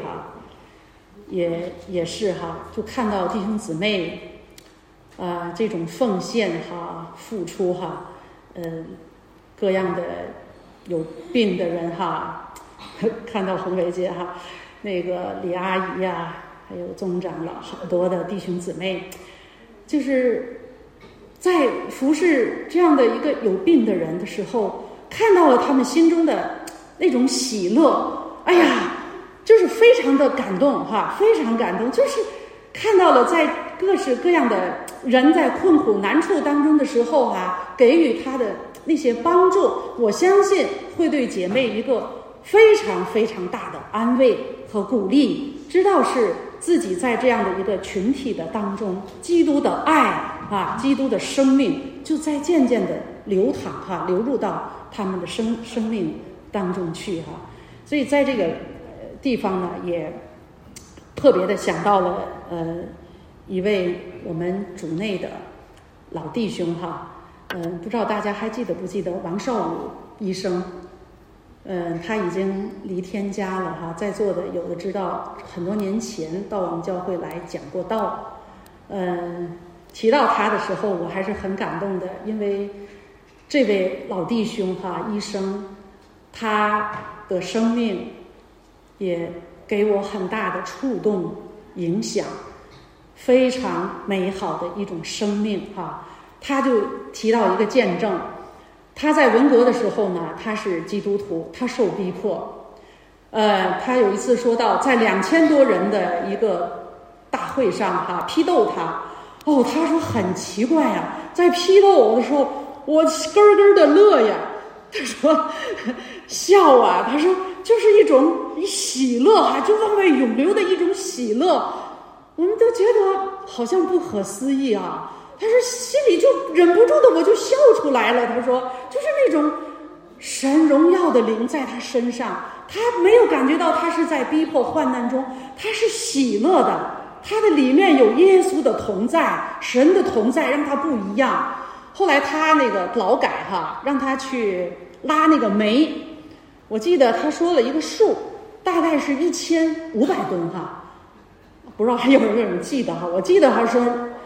也是就看到弟兄姊妹这种奉献付出各样的有病的人看到红伟姐那个李阿姨还有宗长老，很多的弟兄姊妹，就是在服侍这样的一个有病的人的时候，看到了他们心中的那种喜乐，就是非常的感动非常感动，就是看到了在各式各样的人在困苦难处当中的时候给予他的那些帮助，我相信会对姐妹一个非常非常大的安慰和鼓励，知道是自己在这样的一个群体的当中，基督的爱基督的生命就在渐渐的流淌流入到他们的生命当中去所以在这个地方呢，也特别的想到了一位我们主内的老弟兄不知道大家还记得不记得王少武医生？他已经离天家了在座的有的知道，很多年前到我们教会来讲过道。提到他的时候，我还是很感动的，因为这位老弟兄医生，他的生命也给我很大的触动影响，非常美好的一种生命他就提到一个见证，他在文革的时候呢，他是基督徒，他受逼迫。他有一次说到，在2000多人的一个大会上批斗他。他说很奇怪在批斗我的时候，我咯咯的乐呀。他说笑他说就是一种喜乐就往外涌流的一种喜乐，我们都觉得好像不可思议他说心里就忍不住的我就笑出来了。他说就是那种神荣耀的灵在他身上，他没有感觉到他是在逼迫患难中，他是喜乐的，他的里面有耶稣的同在，神的同在让他不一样。后来他那个劳改让他去拉那个煤，我记得他说了一个数，大概是1500吨不知道还有没有人记得我记得他说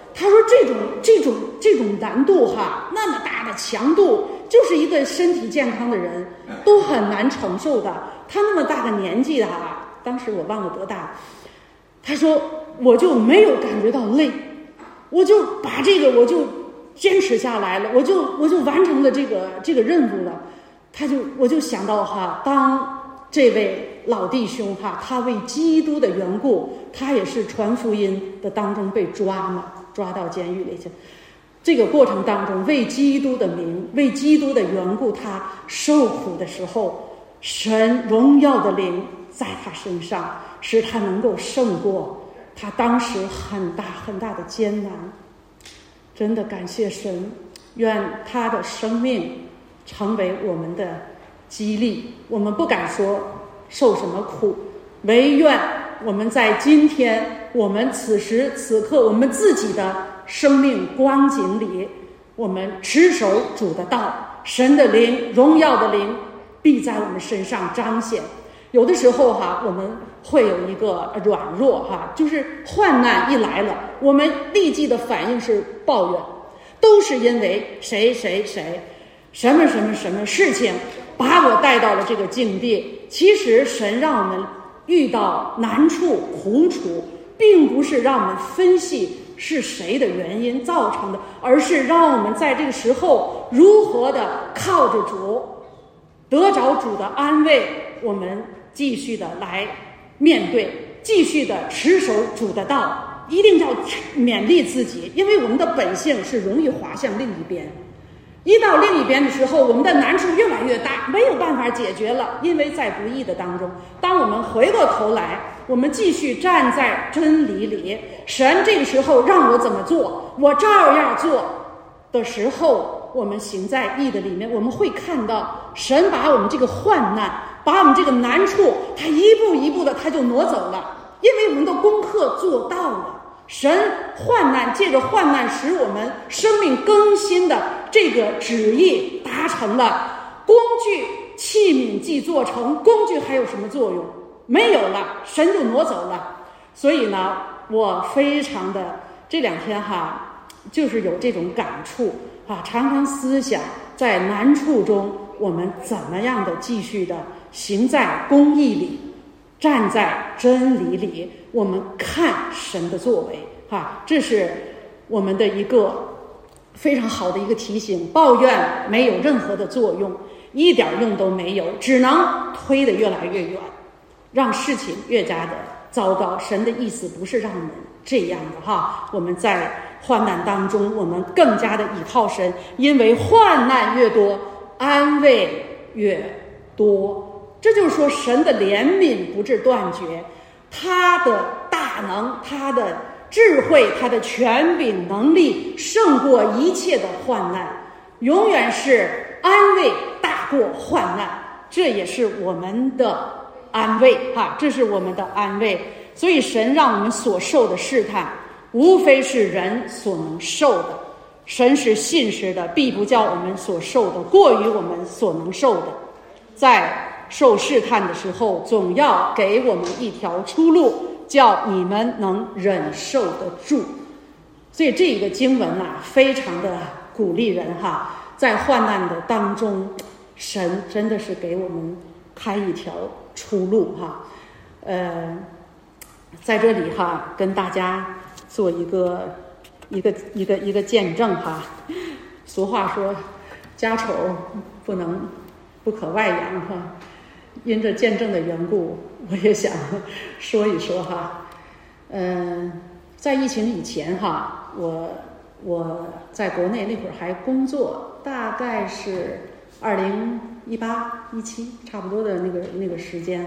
这种难度那么大的强度，就是一个身体健康的人都很难承受的。他那么大个年纪当时我忘了多大，他说我就没有感觉到累，我就把这个我就坚持下来了，我就完成了这个任务了。我就想到当这位老弟兄他为基督的缘故，他也是传福音的当中被抓到监狱里去。这个过程当中，为基督的名，为基督的缘故，他受苦的时候，神荣耀的灵在他身上，使他能够胜过他当时很大很大的艰难。真的感谢神，愿他的生命成为我们的激励。我们不敢说受什么苦，唯愿我们在今天，我们此时此刻，我们自己的生命光景里，我们持守主的道，神的灵，荣耀的灵必在我们身上彰显。有的时候我们会有一个软弱就是患难一来了，我们立即的反应是抱怨，都是因为谁谁谁什么什么什么事情把我带到了这个境地。其实神让我们遇到难处苦楚，并不是让我们分析是谁的原因造成的，而是让我们在这个时候如何的靠着主，得着主的安慰，我们继续的来面对，继续的持守主的道。一定要勉励自己，因为我们的本性是容易滑向另一边，一到另一边的时候，我们的难处越来越大，没有办法解决了。因为在不义的当中，当我们回过头来，我们继续站在真理里，神这个时候让我怎么做，我照样做的时候，我们行在义的里面，我们会看到神把我们这个患难，把我们这个难处，他一步一步的他就挪走了，因为我们的功课做到了。神患难，借着患难使我们生命更新的这个旨意达成了。工具器皿既做成，工具还有什么作用？没有了，神就挪走了。所以呢，我非常的这2天就是有这种感触常常思想在难处中我们怎么样的继续的行在公义里，站在真理里，我们看神的作为这是我们的一个非常好的一个提醒。抱怨没有任何的作用，一点用都没有，只能推得越来越远，让事情越加的糟糕。神的意思不是让我们这样的我们在患难当中，我们更加的倚靠神，因为患难越多，安慰越多。这就是说，神的怜悯不致断绝，他的大能，他的智慧，他的权柄能力胜过一切的患难，永远是安慰大过患难。这也是我们的安慰这是我们的安慰。所以神让我们所受的试探，无非是人所能受的。神是信实的，必不叫我们所受的过于我们所能受的。在受试探的时候，总要给我们一条出路，叫你们能忍受得住。所以这个经文非常的鼓励人在患难的当中，神真的是给我们开一条出路在这里跟大家做一个见证俗话说，家丑不可外扬因着见证的缘故，我也想说一说在疫情以前我在国内那会儿还工作，大概是2018、17差不多的那个时间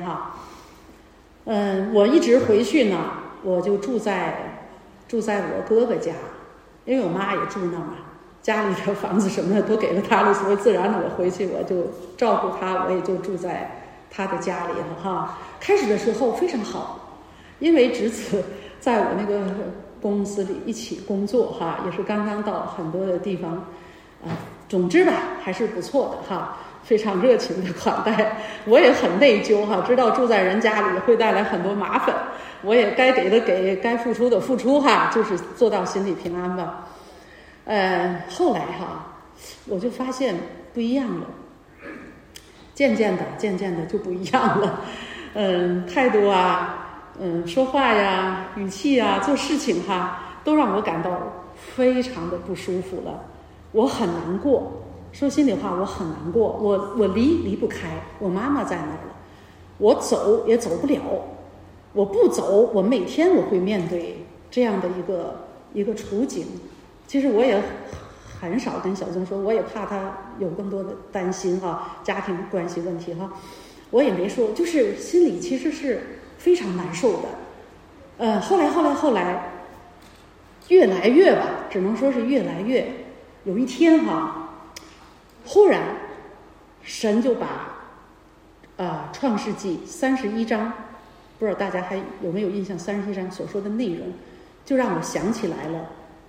我一直回去呢，我就住在我哥哥家，因为我妈也住那嘛，家里的房子什么的都给了他了，所以自然的我回去我就照顾他，我也就住在他的家里了开始的时候非常好，因为侄子在我那个公司里一起工作也是刚刚到很多的地方总之吧还是不错的非常热情的款待。我也很内疚知道住在人家里会带来很多麻烦，我也该给的给，该付出的付出就是做到心里平安吧。后来我就发现不一样了，渐渐的就不一样了。态度说话呀，语气做事情都让我感到非常的不舒服了。我很难过，说心里话，我很难过。我离不开我妈妈在那儿了，我走也走不了，我不走，我每天我会面对这样的一个处境。其实我也很少跟小曾说，我也怕他有更多的担心家庭关系问题我也没说，就是心里其实是非常难受的。后来越来越吧，只能说是越来越。有一天忽然神就把创世纪31章，不知道大家还有没有印象，31章所说的内容就让我想起来了。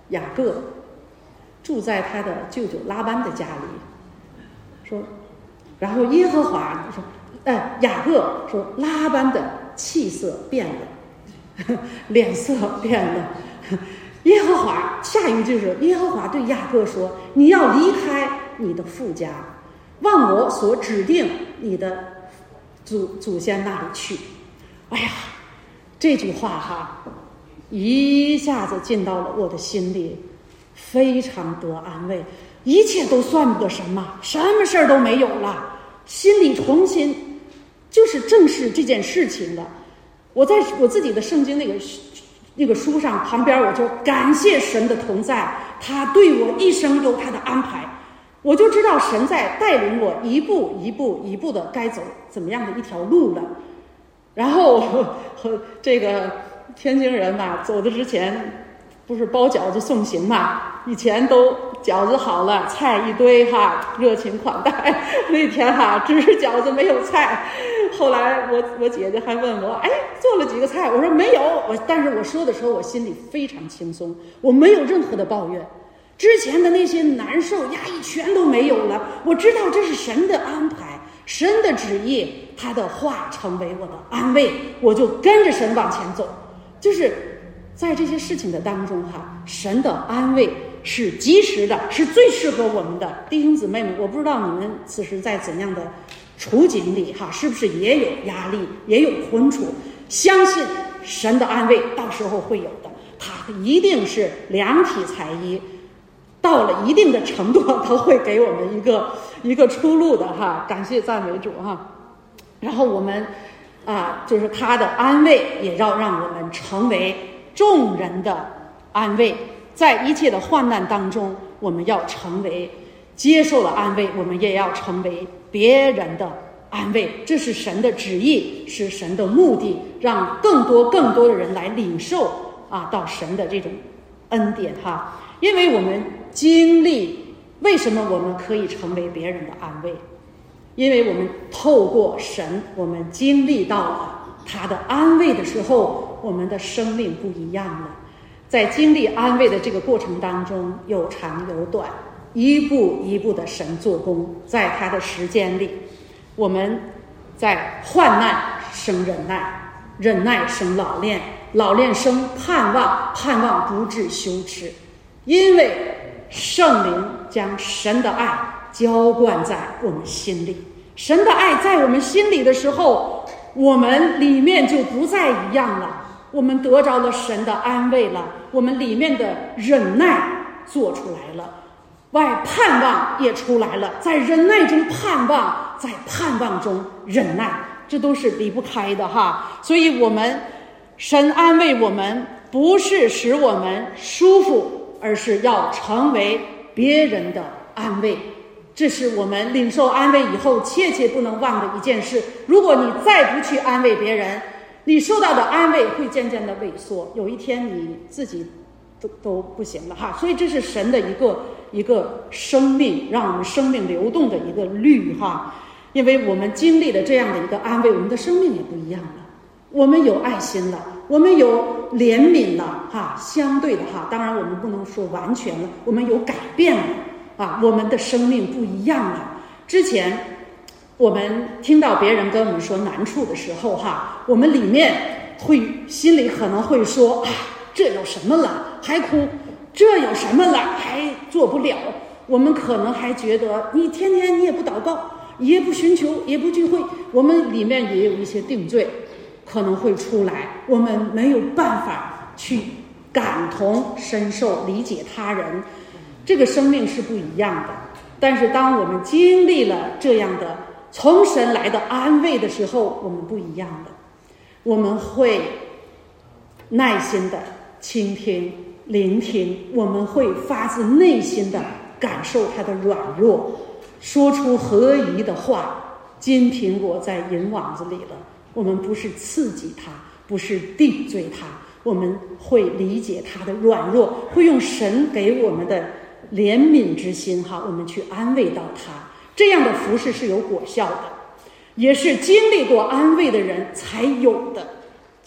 雅各住在他的舅舅拉班的家里，说，然后耶和华说，雅各说拉班的气色变了，脸色变了。耶和华下一句是耶和华对雅各说：“你要离开你的父家，往我所指定你的祖先那里去。”哎呀，这句话一下子进到了我的心里，非常得安慰。一切都算不得什么，什么事儿都没有了，心里重新就是正视这件事情了。我在我自己的圣经那个书上旁边，我就感谢神的同在，他对我一生有他的安排，我就知道神在带领我一步一步一步的该走怎么样的一条路了。然后和这个天津人嘛，走的之前不是包饺子送行嘛，以前都饺子好了，菜一堆热情款待。那天只是饺子没有菜。后来我姐姐还问我，做了几个菜？我说没有，但是我说的时候我心里非常轻松，我没有任何的抱怨，之前的那些难受压抑全都没有了。我知道这是神的安排，神的旨意，他的话成为我的安慰，我就跟着神往前走。就是在这些事情的当中神的安慰是及时的，是最适合我们的。弟兄姊妹们，我不知道你们此时在怎样的处境里是不是也有压力，也有困楚，相信神的安慰到时候会有的，他一定是量体裁衣，到了一定的程度他会给我们一个出路的感谢赞美主然后我们就是他的安慰也要让我们成为众人的安慰，在一切的患难当中，我们要成为接受了安慰，我们也要成为别人的安慰。这是神的旨意，是神的目的，让更多的人来领受到神的这种恩典因为我们经历，为什么我们可以成为别人的安慰？因为我们透过神，我们经历到了他的安慰的时候，我们的生命不一样了。在经历安慰的这个过程当中，有长有短，一步一步的神做工，在他的时间里，我们在患难生忍耐，忍耐生老练，老练生盼望，盼望不致羞耻。因为圣灵将神的爱浇灌在我们心里，神的爱在我们心里的时候，我们里面就不再一样了，我们得着了神的安慰了，我们里面的忍耐做出来了，外盼望也出来了，在忍耐中盼望，在盼望中忍耐，这都是离不开的所以我们神安慰我们，不是使我们舒服，而是要成为别人的安慰。这是我们领受安慰以后切切不能忘的一件事。如果你再不去安慰别人，你受到的安慰会渐渐的萎缩，有一天你自己都不行了所以这是神的一个生命，让我们生命流动的一个律因为我们经历了这样的一个安慰，我们的生命也不一样了，我们有爱心了，我们有怜悯了相对的当然我们不能说完全了，我们有改变了我们的生命不一样了。之前我们听到别人跟我们说难处的时候我们里面心里可能会说这有什么了还哭，这有什么了还做不了。我们可能还觉得你天天你也不祷告，也不寻求，也不聚会，我们里面也有一些定罪可能会出来，我们没有办法去感同身受理解他人，这个生命是不一样的。但是当我们经历了这样的从神来的安慰的时候，我们不一样的，我们会耐心的倾听聆听，我们会发自内心的感受他的软弱，说出合宜的话。金苹果在银网子里了，我们不是刺激他，不是定罪他，我们会理解他的软弱，会用神给我们的怜悯之心我们去安慰到他。这样的服事是有果效的，也是经历过安慰的人才有的。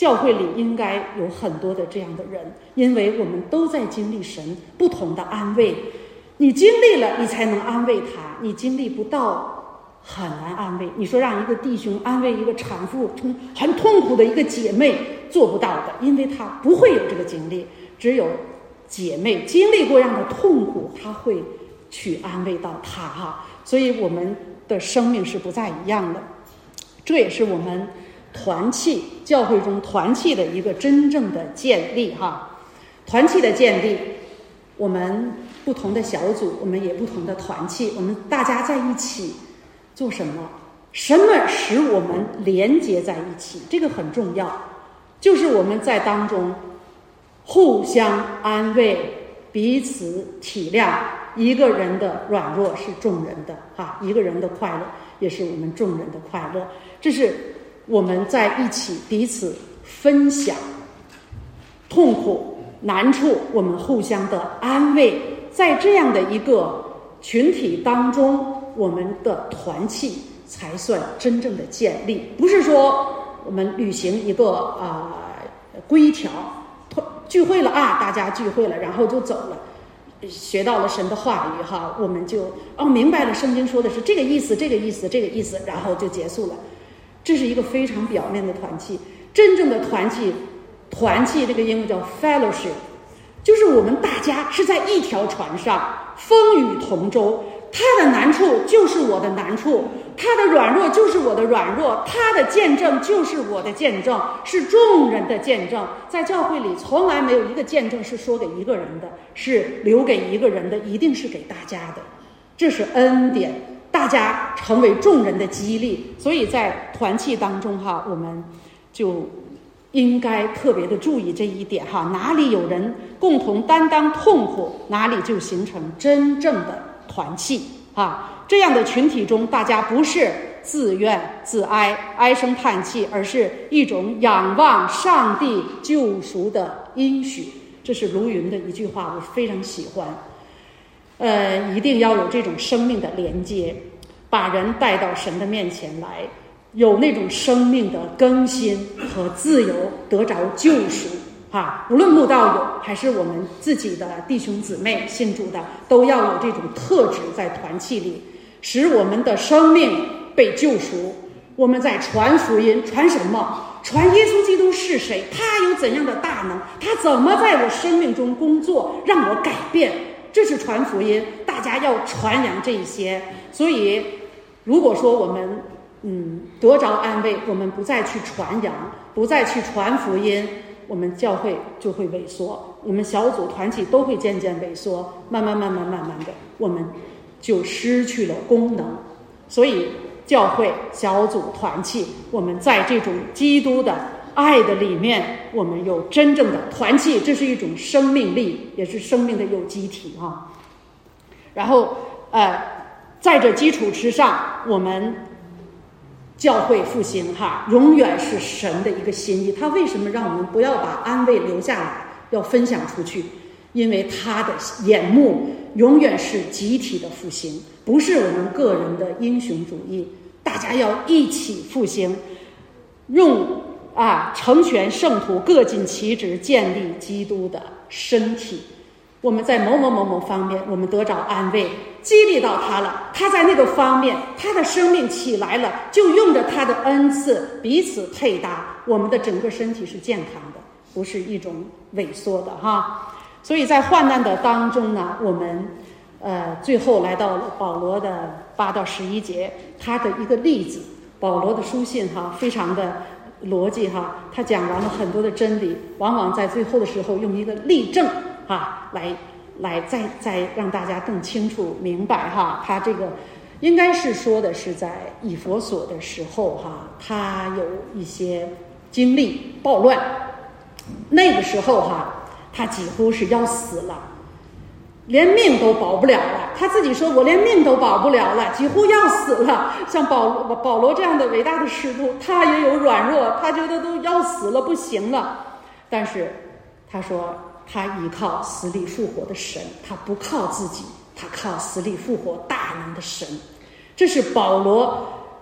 教会里应该有很多的这样的人，因为我们都在经历神不同的安慰。你经历了，你才能安慰他；你经历不到，很难安慰。你说让一个弟兄安慰一个产妇很痛苦的一个姐妹，做不到的，因为他不会有这个经历。只有姐妹经历过这样的痛苦，他会去安慰到他哈。所以我们的生命是不再一样的。这也是我们团契教会中团契的一个真正的建立哈。团契的建立，我们不同的小组，我们也不同的团契，我们大家在一起做什么？什么使我们连结在一起？这个很重要，就是我们在当中互相安慰，彼此体谅。一个人的软弱是众人的哈，一个人的快乐也是我们众人的快乐。这是我们在一起彼此分享痛苦难处，我们互相的安慰。在这样的一个群体当中，我们的团契才算真正的建立。不是说我们履行一个规条，聚会了大家聚会了，然后就走了，学到了神的话语哈，我们就明白了圣经说的是这个意思，这个意思，这个意思，然后就结束了。这是一个非常表面的团契。真正的团契这个英文叫 fellowship， 就是我们大家是在一条船上，风雨同舟，他的难处就是我的难处，他的软弱就是我的软弱，他的见证就是我的见证，是众人的见证。在教会里从来没有一个见证是说给一个人的，是留给一个人的，一定是给大家的。这是恩典，大家成为众人的激励。所以在团契当中哈，我们就应该特别的注意这一点哈，哪里有人共同担当痛苦，哪里就形成真正的团契啊。这样的群体中，大家不是自怨自哀、唉声叹气，而是一种仰望上帝救赎的应许。这是卢云的一句话，我非常喜欢。一定要有这种生命的连接，把人带到神的面前来，有那种生命的更新和自由，得着救赎啊！无论慕道友还是我们自己的弟兄姊妹信主的，都要有这种特质在团契里，使我们的生命被救赎。我们在传福音，传什么？传耶稣基督是谁，他有怎样的大能，他怎么在我生命中工作，让我改变。这是传福音，大家要传扬这些。所以如果说我们得着安慰，我们不再去传扬，不再去传福音，我们教会就会萎缩，我们小组团体都会渐渐萎缩，慢慢的我们就失去了功能。所以教会小组团契，我们在这种基督的爱的里面，我们有真正的团契，这是一种生命力，也是生命的有机体啊。然后在这基础之上，我们教会复兴永远是神的一个心意。他为什么让我们不要把安慰留下来，要分享出去？因为他的眼目永远是集体的复兴，不是我们个人的英雄主义。大家要一起复兴，用成全圣徒，各尽其职，建立基督的身体。我们在某某方面，我们得着安慰，激励到他了，他在那个方面，他的生命起来了，就用着他的恩赐彼此配搭，我们的整个身体是健康的，不是一种萎缩的哈。所以在患难的当中呢，我们最后来到了保罗的8到11节，他的一个例子。保罗的书信非常的逻辑他讲完了很多的真理，往往在最后的时候用一个例证来再让大家更清楚明白他这个应该是说的是在以弗所的时候他有一些经历暴乱，那个时候他几乎是要死了，连命都保不了了。他自己说我连命都保不了了，几乎要死了。像保罗这样的伟大的使徒，他也有软弱，他觉得都要死了，不行了。但是他说他依靠死里复活的神，他不靠自己，他靠死里复活大能的神。这是保罗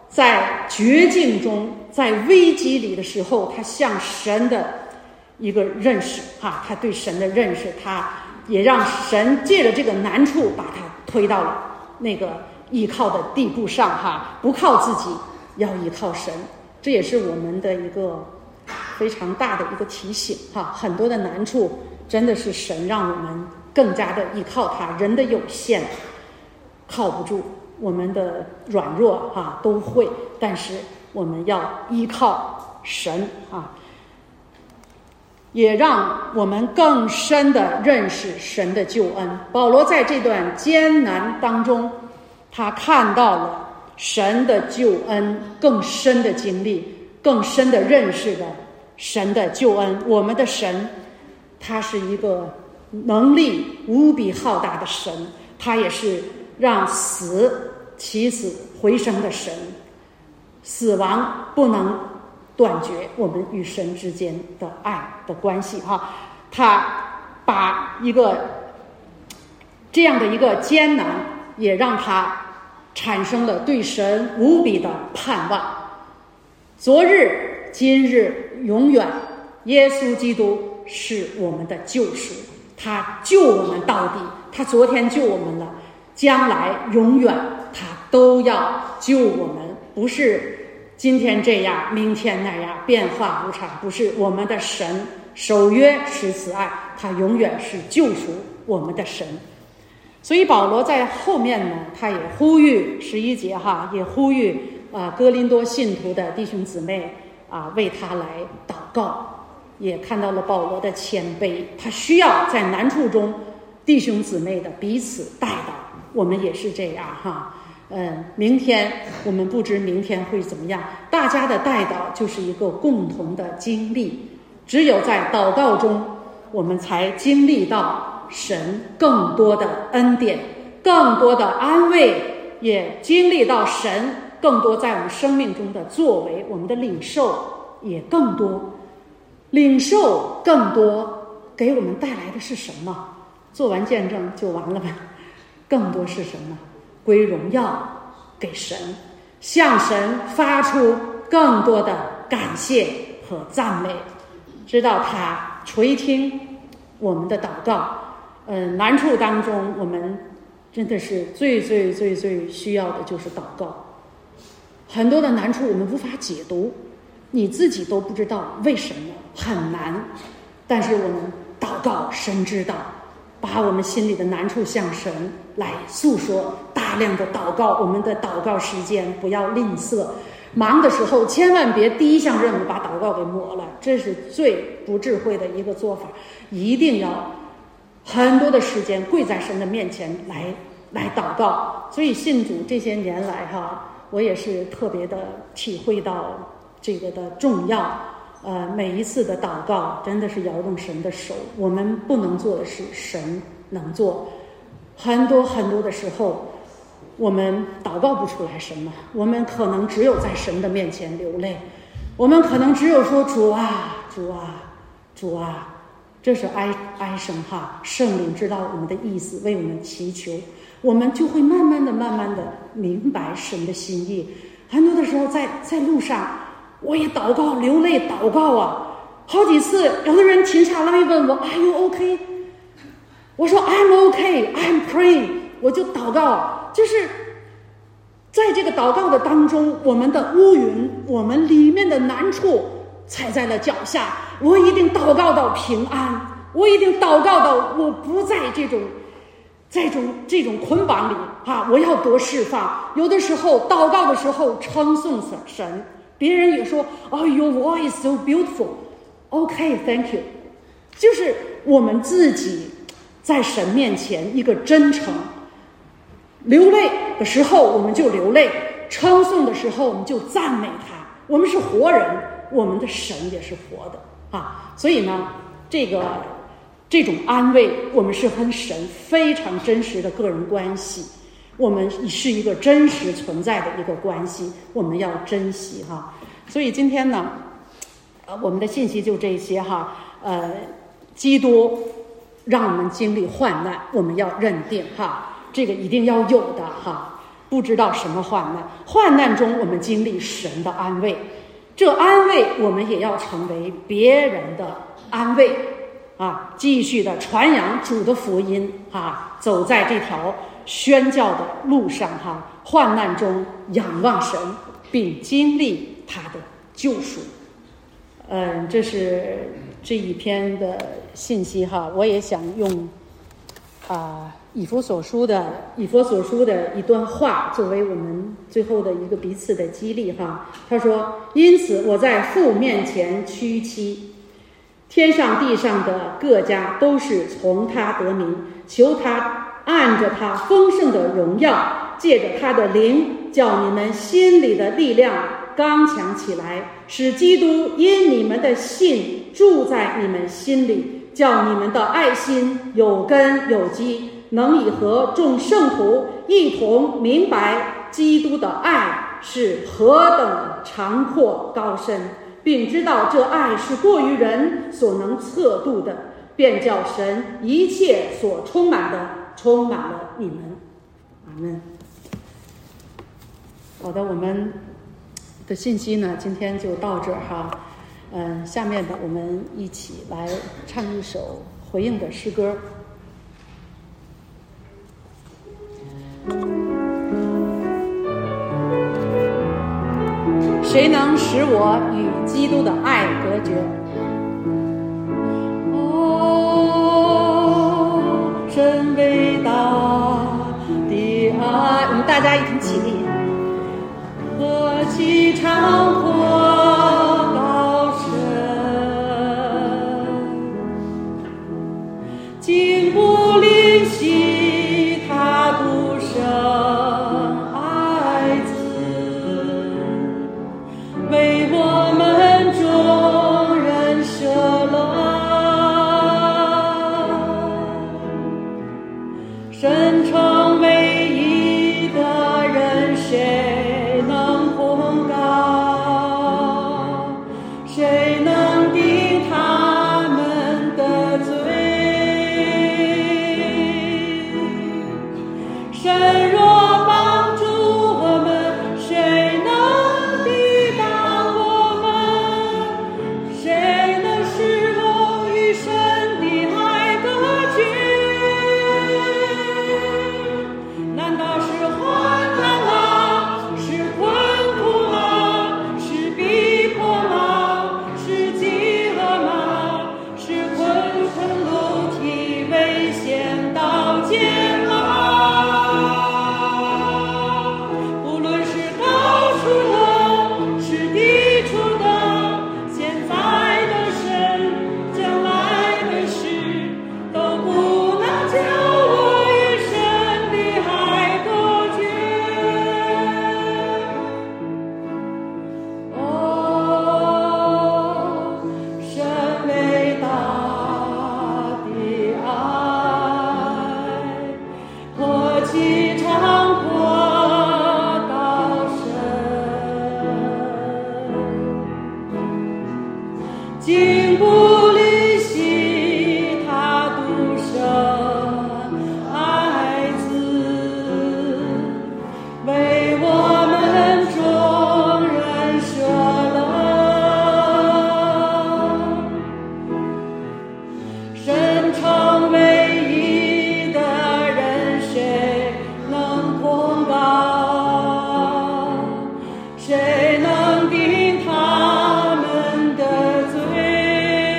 在绝境中，在危机里的时候，他向神的一个认识哈，他对神的认识，他也让神借着这个难处把他推到了那个依靠的地步上哈，不靠自己，要依靠神。这也是我们的一个非常大的一个提醒哈。很多的难处真的是神让我们更加的依靠他，人的有限靠不住，我们的软弱哈都会，但是我们要依靠神啊，也让我们更深的认识神的救恩。保罗在这段艰难当中，他看到了神的救恩，更深的经历，更深的认识的神的救恩。我们的神他是一个能力无比浩大的神，他也是让死起死回生的神，死亡不能断绝我们与神之间的爱的关系哈。他把一个这样的一个艰难，也让他产生了对神无比的盼望。昨日、今日、永远，耶稣基督是我们的救赎，他救我们到底，他昨天救我们了，将来永远他都要救我们，不是今天这样明天那样变化无常，不是。我们的神守约施慈爱，他永远是救赎我们的神。所以保罗在后面呢，他也呼吁11节哈，也呼吁哥林多信徒的弟兄姊妹为他来祷告，也看到了保罗的谦卑，他需要在难处中弟兄姊妹的彼此代祷。我们也是这样哈。明天我们不知明天会怎么样，大家的代祷就是一个共同的经历，只有在祷告中，我们才经历到神更多的恩典，更多的安慰，也经历到神更多在我们生命中的作为，我们的领受也更多，领受更多给我们带来的是什么？做完见证就完了吗？更多是什么？归荣耀给神，向神发出更多的感谢和赞美，知道他垂听我们的祷告。难处当中，我们真的是最需要的就是祷告。很多的难处我们无法解读，你自己都不知道为什么，很难。但是我们祷告，神知道，把我们心里的难处向神来诉说，大量的祷告。我们的祷告时间不要吝啬，忙的时候千万别第一项任务把祷告给抹了，这是最不智慧的一个做法。一定要很多的时间跪在神的面前来祷告。所以信主这些年来哈，我也是特别的体会到这个的重要。每一次的祷告真的是摇动神的手，我们不能做的事神能做。很多的时候我们祷告不出来什么，我们可能只有在神的面前流泪，我们可能只有说主啊主啊主啊，这是哀声哈。圣灵知道我们的意思，为我们祈求，我们就会慢慢的明白神的心意。很多的时候在路上我也祷告流泪祷告啊，好几次有的人停下来问我 Are you okay？ 我说 I'm okay, I'm praying， 我就祷告。就是在这个祷告的当中，我们的乌云，我们里面的难处踩在了脚下，我一定祷告到平安，我一定祷告到我不在这种捆绑里我要得释放。有的时候祷告的时候称颂神，别人也说 Oh, your voice so beautiful. Okay, thank you. 就是我们自己在神面前一个真诚，流泪的时候我们就流泪，称颂的时候我们就赞美他。我们是活人，我们的神也是活的所以呢，这种安慰，我们是和神非常真实的个人关系，我们是一个真实存在的一个关系，我们要珍惜所以今天呢，我们的信息就这些基督让我们经历患难，我们要认定这个一定要有的不知道什么患难，患难中我们经历神的安慰，这安慰我们也要成为别人的安慰啊！继续的传扬主的福音啊，走在这条宣教的路上哈，患难中仰望神，并经历他的救赎。这是这一篇的信息哈，我也想用以弗所书的一段话作为我们最后的一个彼此的激励哈。他说：“因此我在父面前屈膝，天上地上的各家都是从他得名，求他按着他丰盛的荣耀，借着他的灵，叫你们心里的力量刚强起来，使基督因你们的信住在你们心里，叫你们的爱心有根有基，能以和众圣徒一同明白基督的爱是何等长阔高深，并知道这爱是过于人所能测度的，便叫神一切所充满的充满了你们。”阿们。好的，我们的信息呢，今天就到这儿哈。下面的我们一起来唱一首回应的诗歌。谁能使我与基督的爱隔绝？哦，真伟大的爱！我们大家一同起立。何其长阔高深，竟不吝惜他独生爱子，为我们众人舍了。神称唯一的人，谁能控告？谁能定他们的罪？神若帮助我们，谁能抵挡我们？谁能使我与神的爱隔绝？难道是患难吗？是困苦吗？是逼迫吗？是饥饿吗？是困困路体危险到监牢？无论是高处的，是低处的，现在的神，将来的事，都不能叫我与神的爱隔绝。哦，神伟大的爱，何其长阔高深，竟不吝惜他独生爱子，为我们众人舍了。神称唯一的人，谁能控告？谁能定他们的罪？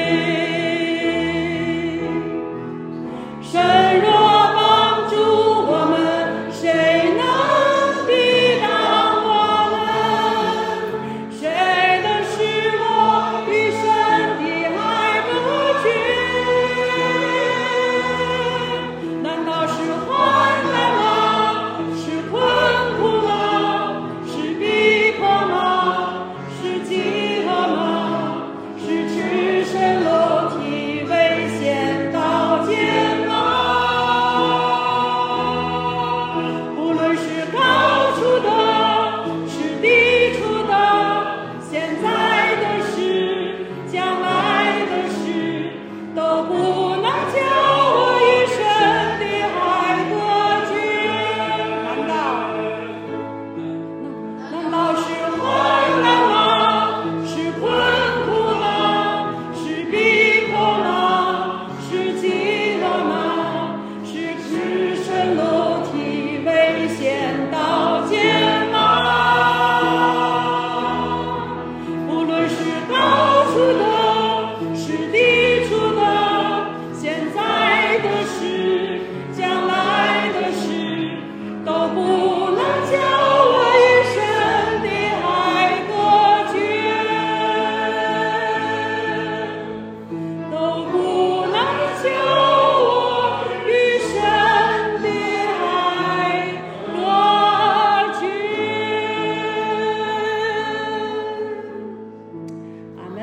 们。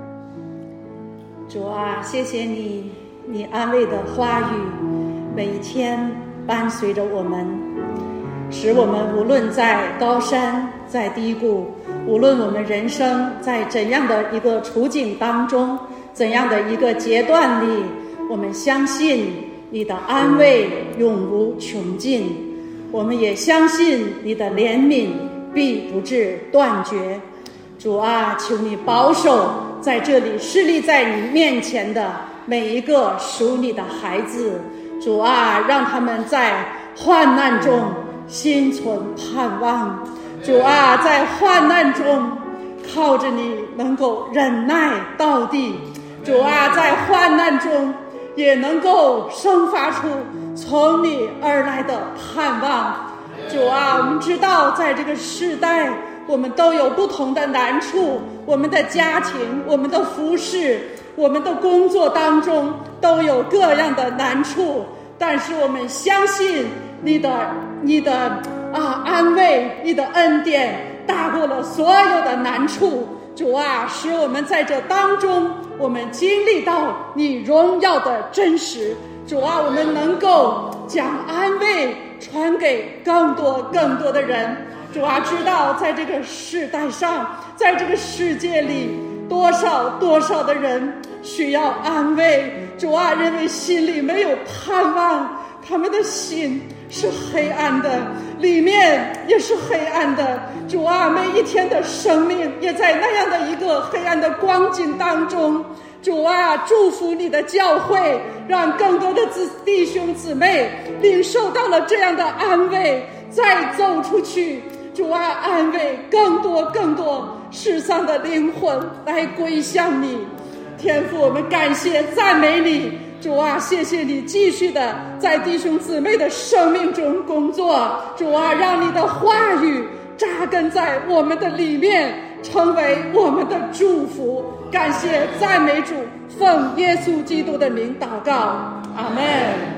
主啊，谢谢你，你安慰的话语每一天伴随着我们，使我们无论在高山在低谷，无论我们人生在怎样的一个处境当中，怎样的一个阶段里，我们相信你的安慰永无穷尽，我们也相信你的怜悯必不至断绝。主啊，求你保守在这里侍立在你面前的每一个属你的孩子。主啊，让他们在患难中心存盼望。主啊，在患难中靠着你能够忍耐到底。主啊，在患难中也能够生发出从你而来的盼望。主啊，我们知道在这个世代我们都有不同的难处，我们的家庭，我们的服侍，我们的工作当中都有各样的难处，但是我们相信你的安慰，你的恩典大过了所有的难处。主啊，使我们在这当中我们经历到你荣耀的真实。主啊，我们能够将安慰传给更多的人。主啊，知道在这个世代上，在这个世界里，多少的人需要安慰。主啊，认为心里没有盼望，他们的心是黑暗的，里面也是黑暗的。主啊，每一天的生命也在那样的一个黑暗的光景当中。主啊，祝福你的教会，让更多的弟兄姊妹领受到了这样的安慰，再走出去。主啊，安慰更多世上的灵魂来归向你。天父，我们感谢赞美你。主啊，谢谢你继续的在弟兄姊妹的生命中工作。主啊，让你的话语扎根在我们的里面，成为我们的祝福。感谢赞美主，奉耶稣基督的名祷告，阿们。